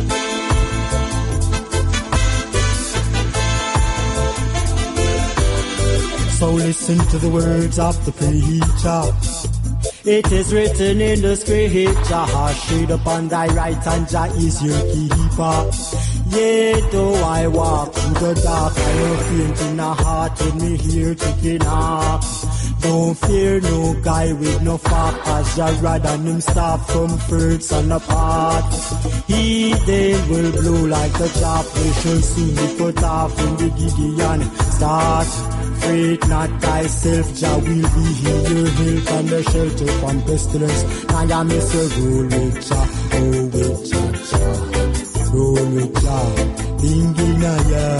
So listen to the words of the preacher. It is written in the scripture, shade upon thy right hand, Jah is your keeper. Yea, though I walk through the dark, I will faint in the heart when me hear chicken knock. Don't fear no guy with no fork, as Jah rod and him stop from fruits on the path. He then will blow like a chop, we shall soon be cut off when the Gideon start. Fret not thyself, Jah will be here, your help and the shelter from pestilence. Now ya miss a roll with Jah, oh with Jah, Jah. Roll with Jah, thinking of ya,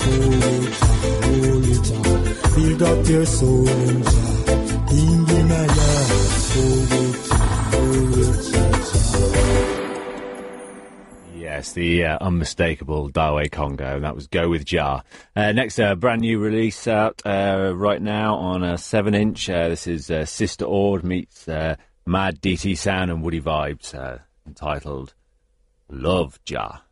oh with Jah. Build up your soul in Jah. Yes, the unmistakable Dawe Congo. That was Go With Jah. Next, brand new release out right now on a 7-inch. This is Sister Ord meets Mad DT Sound and Woody Vibes, entitled Love Jah.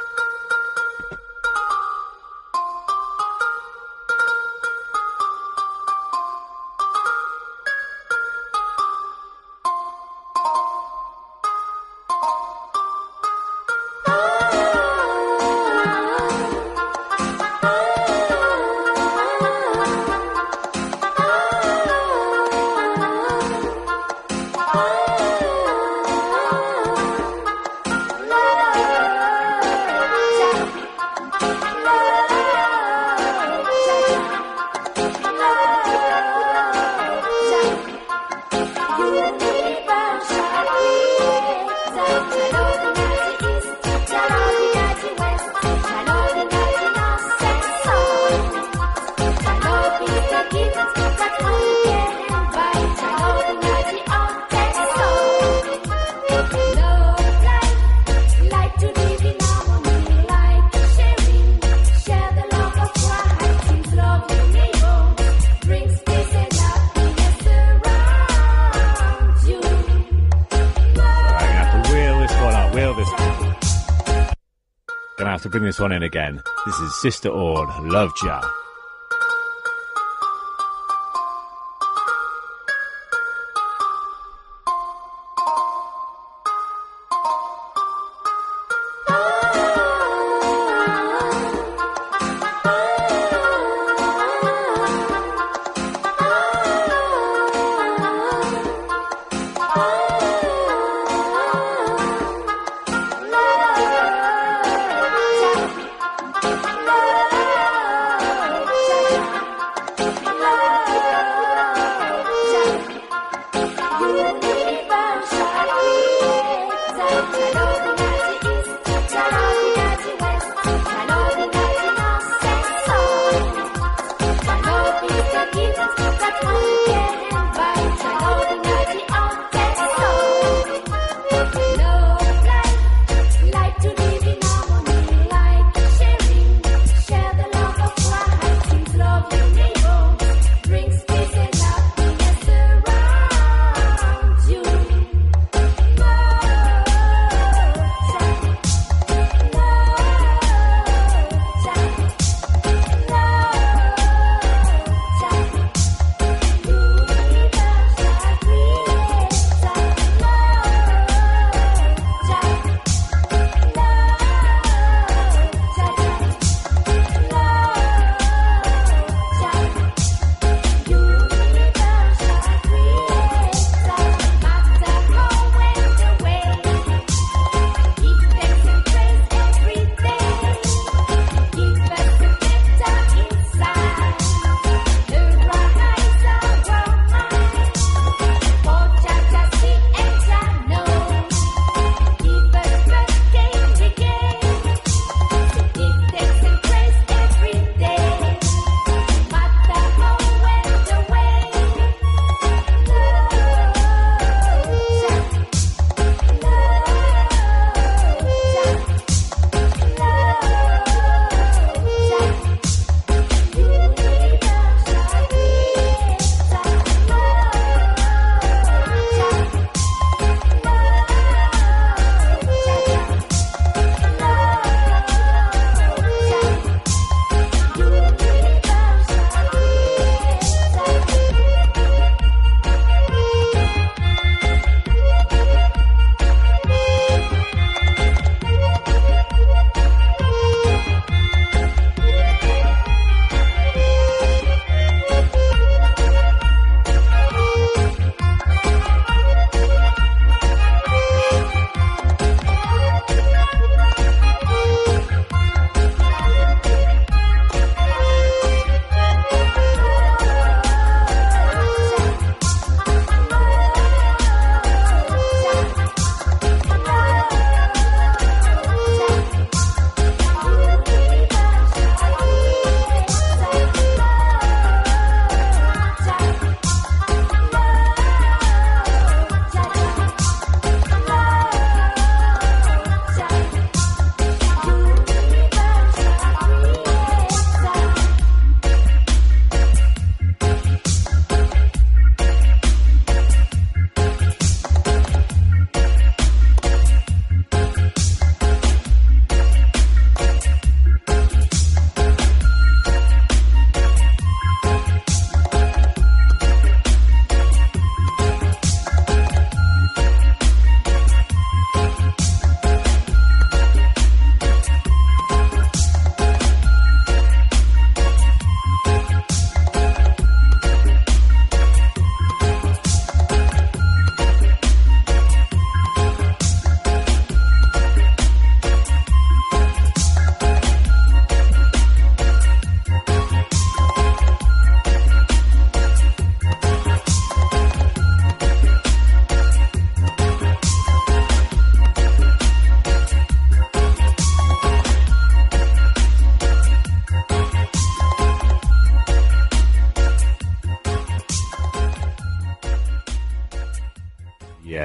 To bring this one in again. This is Sister Ord, Love Jah. Love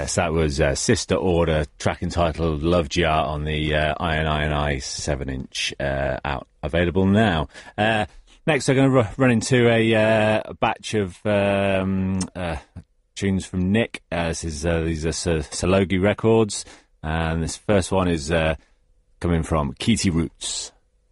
Yes, that was Sister Order, track entitled Love Jar on the Iron I 7-inch, out, available now. Next, I'm going to run into a batch of tunes from Nick. These are Salogi Records, and this first one is coming from Keety Roots.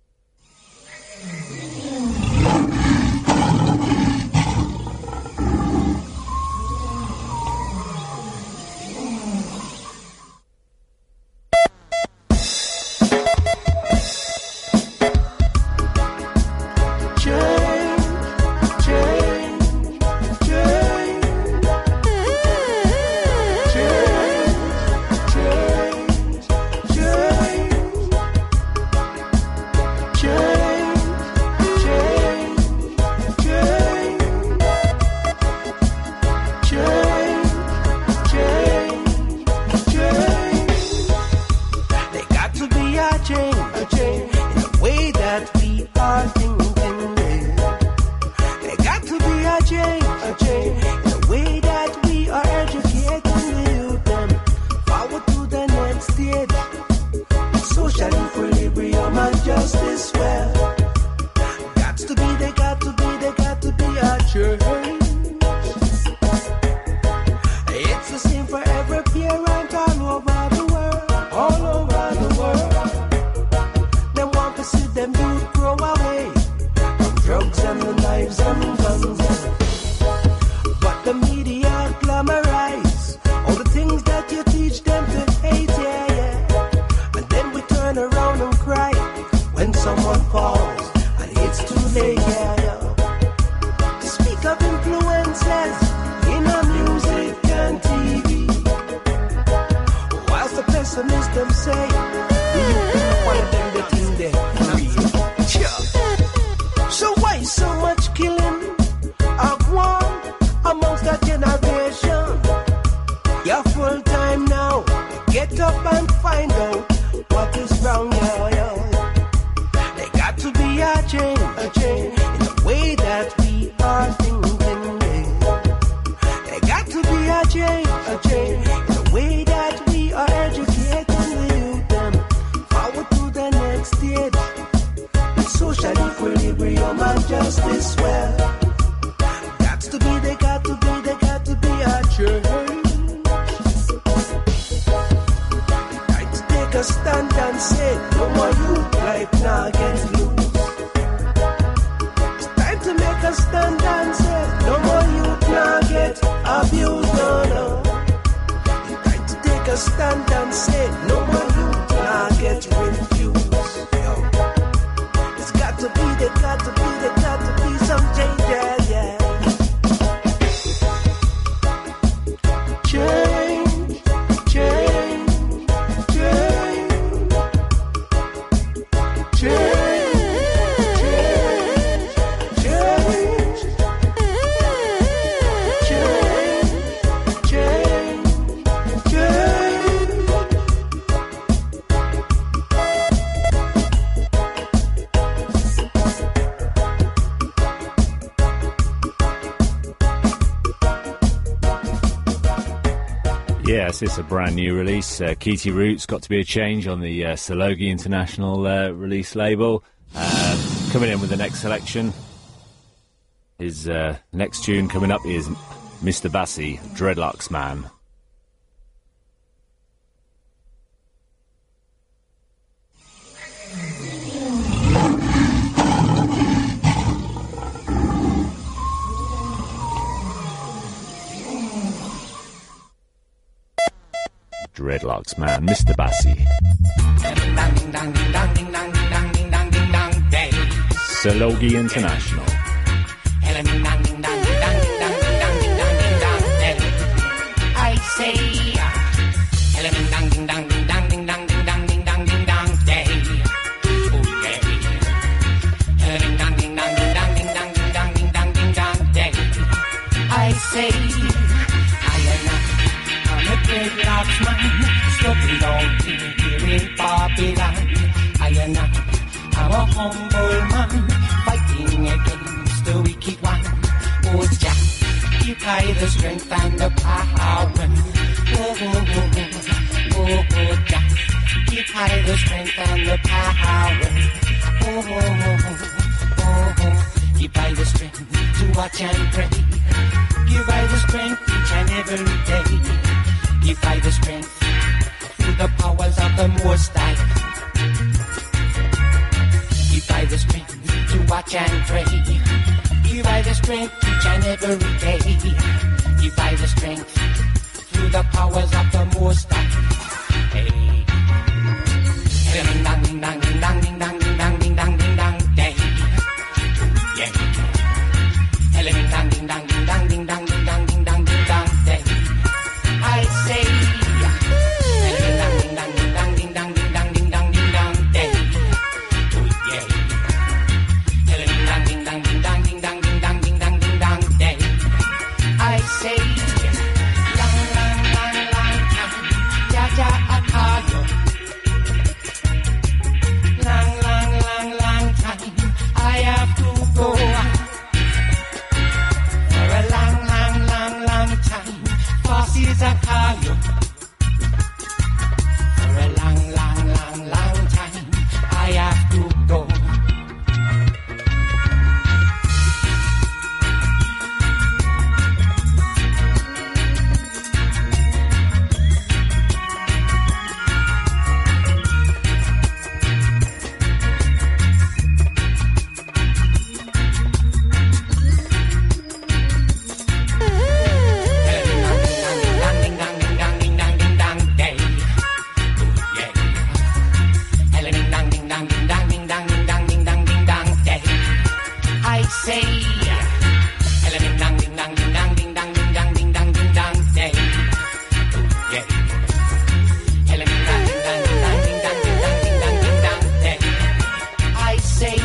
It's a brand new release. Keety Roots, Got to Be a Change on the Salogi International release label. Coming in with the next selection. His next tune coming up is Mr. Bassi, Dreadlocks Man. Dreadlocks Man, Mr. Bassi. Salogi International. I say, I say, I'm a dreadlocks man, stepping down here in Babylon. I'm a humble man, fighting against the wicked one. Oh, Jah, you guide the strength and the power. I the strength and the power. Oh, oh, oh, oh, oh. Give I the strength to watch and pray. Give I the strength each and every day. Give I the strength through the powers of the Most High. Give I the strength to watch and pray. Give I the strength each and every day. Give I the strength through the powers of the Most High. Hey. Ding dang ding dang ding dang ding dang ding dang ding dang ding dang day. Yeah. Ding dang ding dang ding dang ding dang ding dang ding dang ding dang day. I say. Ding dang ding dang ding dang ding dang ding dang ding dang ding dang day. Oh yeah. Ding dang ding dang ding dang ding dang ding dang ding dang ding dang day. I say. Lang lang lang lang time. Ja ja I call you. Long, long, long, long time I have to go. For a long, long, long, long time bosses I call you. For a long, long, long, long time I have to go. Say, ding dang ding dang ding dang ding dang ding dang ding dang ding dang day. Yeah. Ding dang ding dang ding dang ding dang ding dang ding dang ding dang day. I say,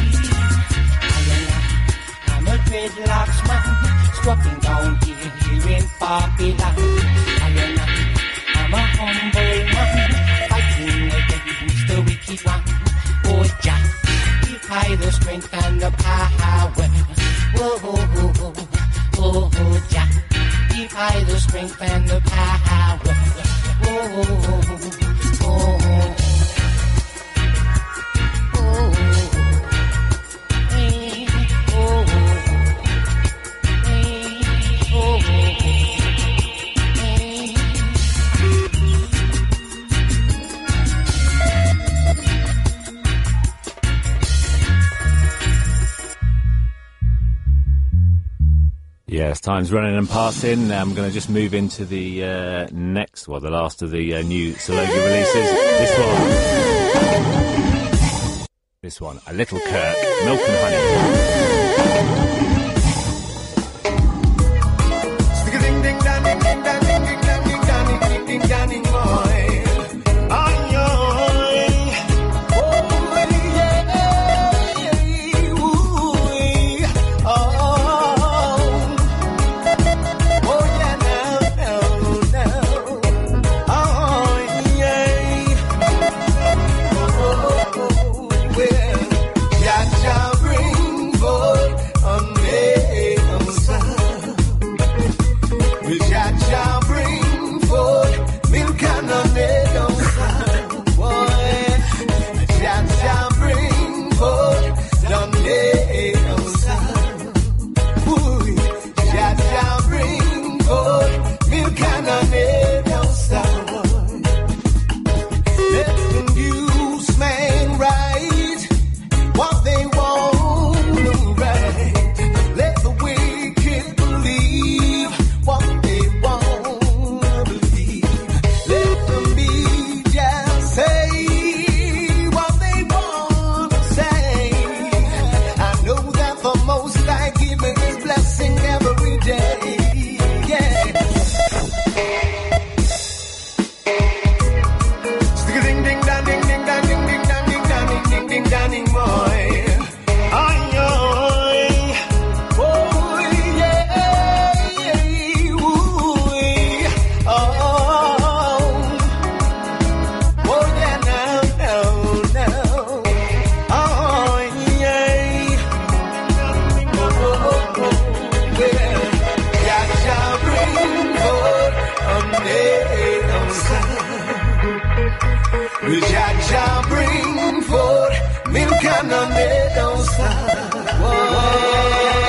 I'm a dreadlocks man, strutting down here in Babylon. I'm a humble man, fighting against the wicked one. Oh, Jah, give I the strength and the power. Oh, oh, oh, oh, oh, oh, Jah, give I the strength and the power. Oh, oh, oh, oh, oh, oh, oh, hey, oh, hey, oh, hey. Yes, time's running and passing. I'm going to just move into the the last of the new Saloga releases. This one, A Little Kirk, Milk and Honey. shall bring forth milk and a meadow side.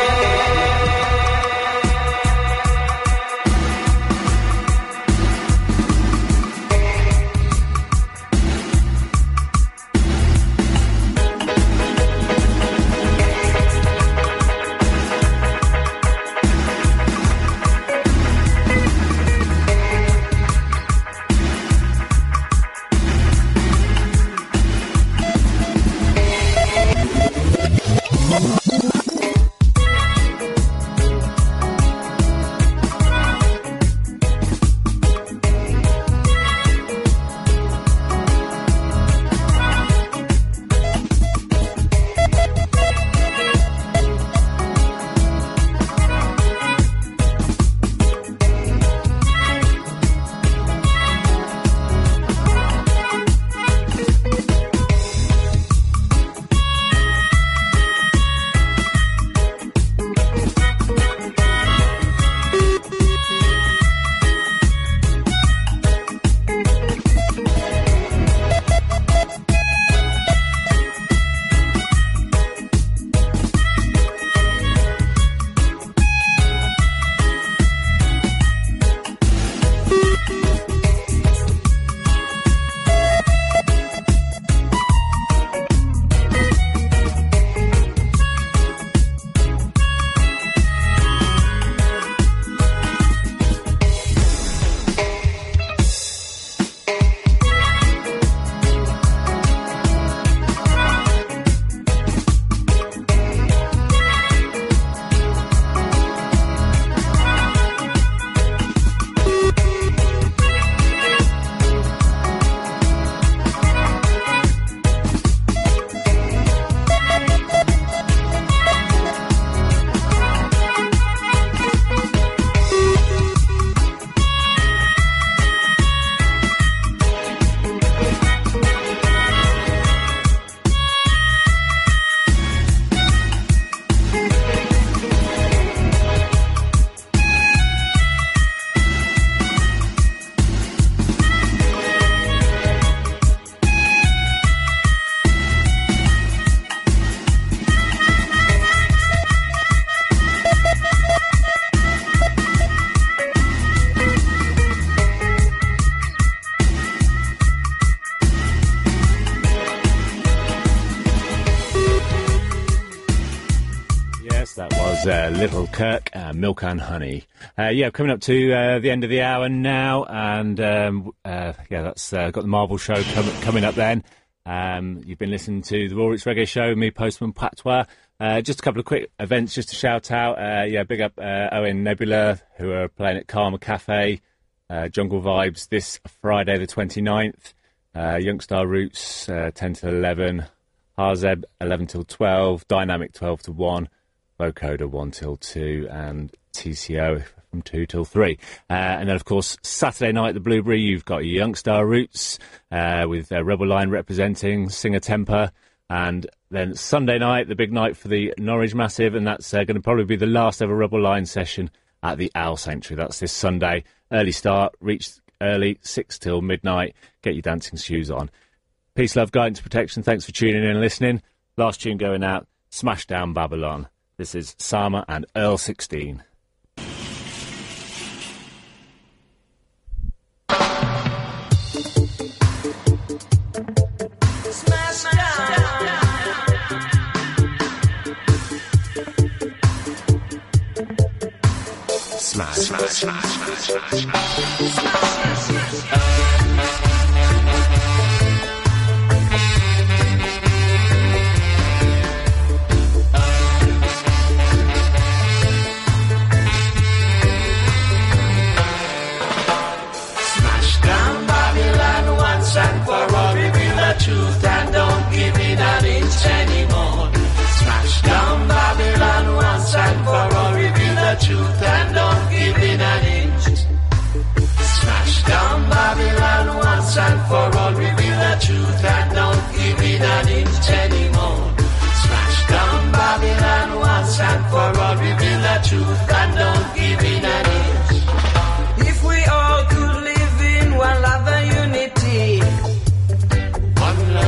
Little Kirk, Milk and Honey. Coming up to the end of the hour now, and that's got the Marble Show coming up then. You've been listening to the Raw Roots Reggae Show, me, Postman Patois. Just a couple of quick events just to shout out. Big up Owen Nebula, who are playing at Karma Cafe, Jungle Vibes this Friday the 29th. Youngstar Roots, 10 to 11. Harzeb, 11 till 12. Dynamic, 12 to 1. Vocoder 1 till 2 and TCO from 2 till 3. And then, of course, Saturday night, the Blueberry, you've got Youngstar Roots with Rebel Line representing, Singer Temper. And then Sunday night, the big night for the Norwich Massive, and that's going to probably be the last ever Rebel Line session at the Owl Sanctuary. That's this Sunday. Early start, reach early, 6 till midnight. Get your dancing shoes on. Peace, love, guidance, protection. Thanks for tuning in and listening. Last tune going out, Smash Down Babylon. This is Sama and Earl 16. Truth and don't give in an inch anymore. Smash down Babylon once and for all. Reveal the truth and don't give in an inch. Smash down Babylon once and for all. Reveal the truth and don't give in an inch anymore. Smash down Babylon once and for all. Reveal the truth and don't give in an inch. If we all could live in one love and unity.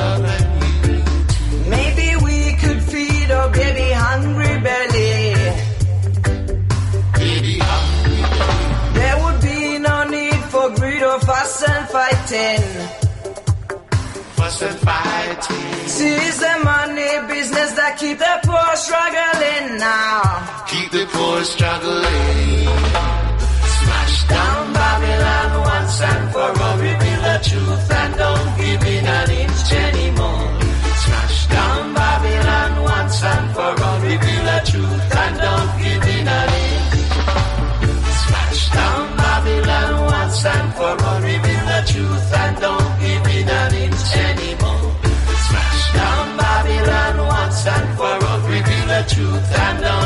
struggling. Fuss and fighting. See, it's the money business that keep the poor struggling now. Keep the poor struggling. Smash down Babylon once and for all. Reveal the truth and don't give in an inch anymore. Smash down Babylon once and for all. Reveal the truth and don't give in an inch. Smash down Babylon once and for all. Reveal the truth and don't give in an inch anymore. Smash down Babylon once and for all. Reveal the truth and don't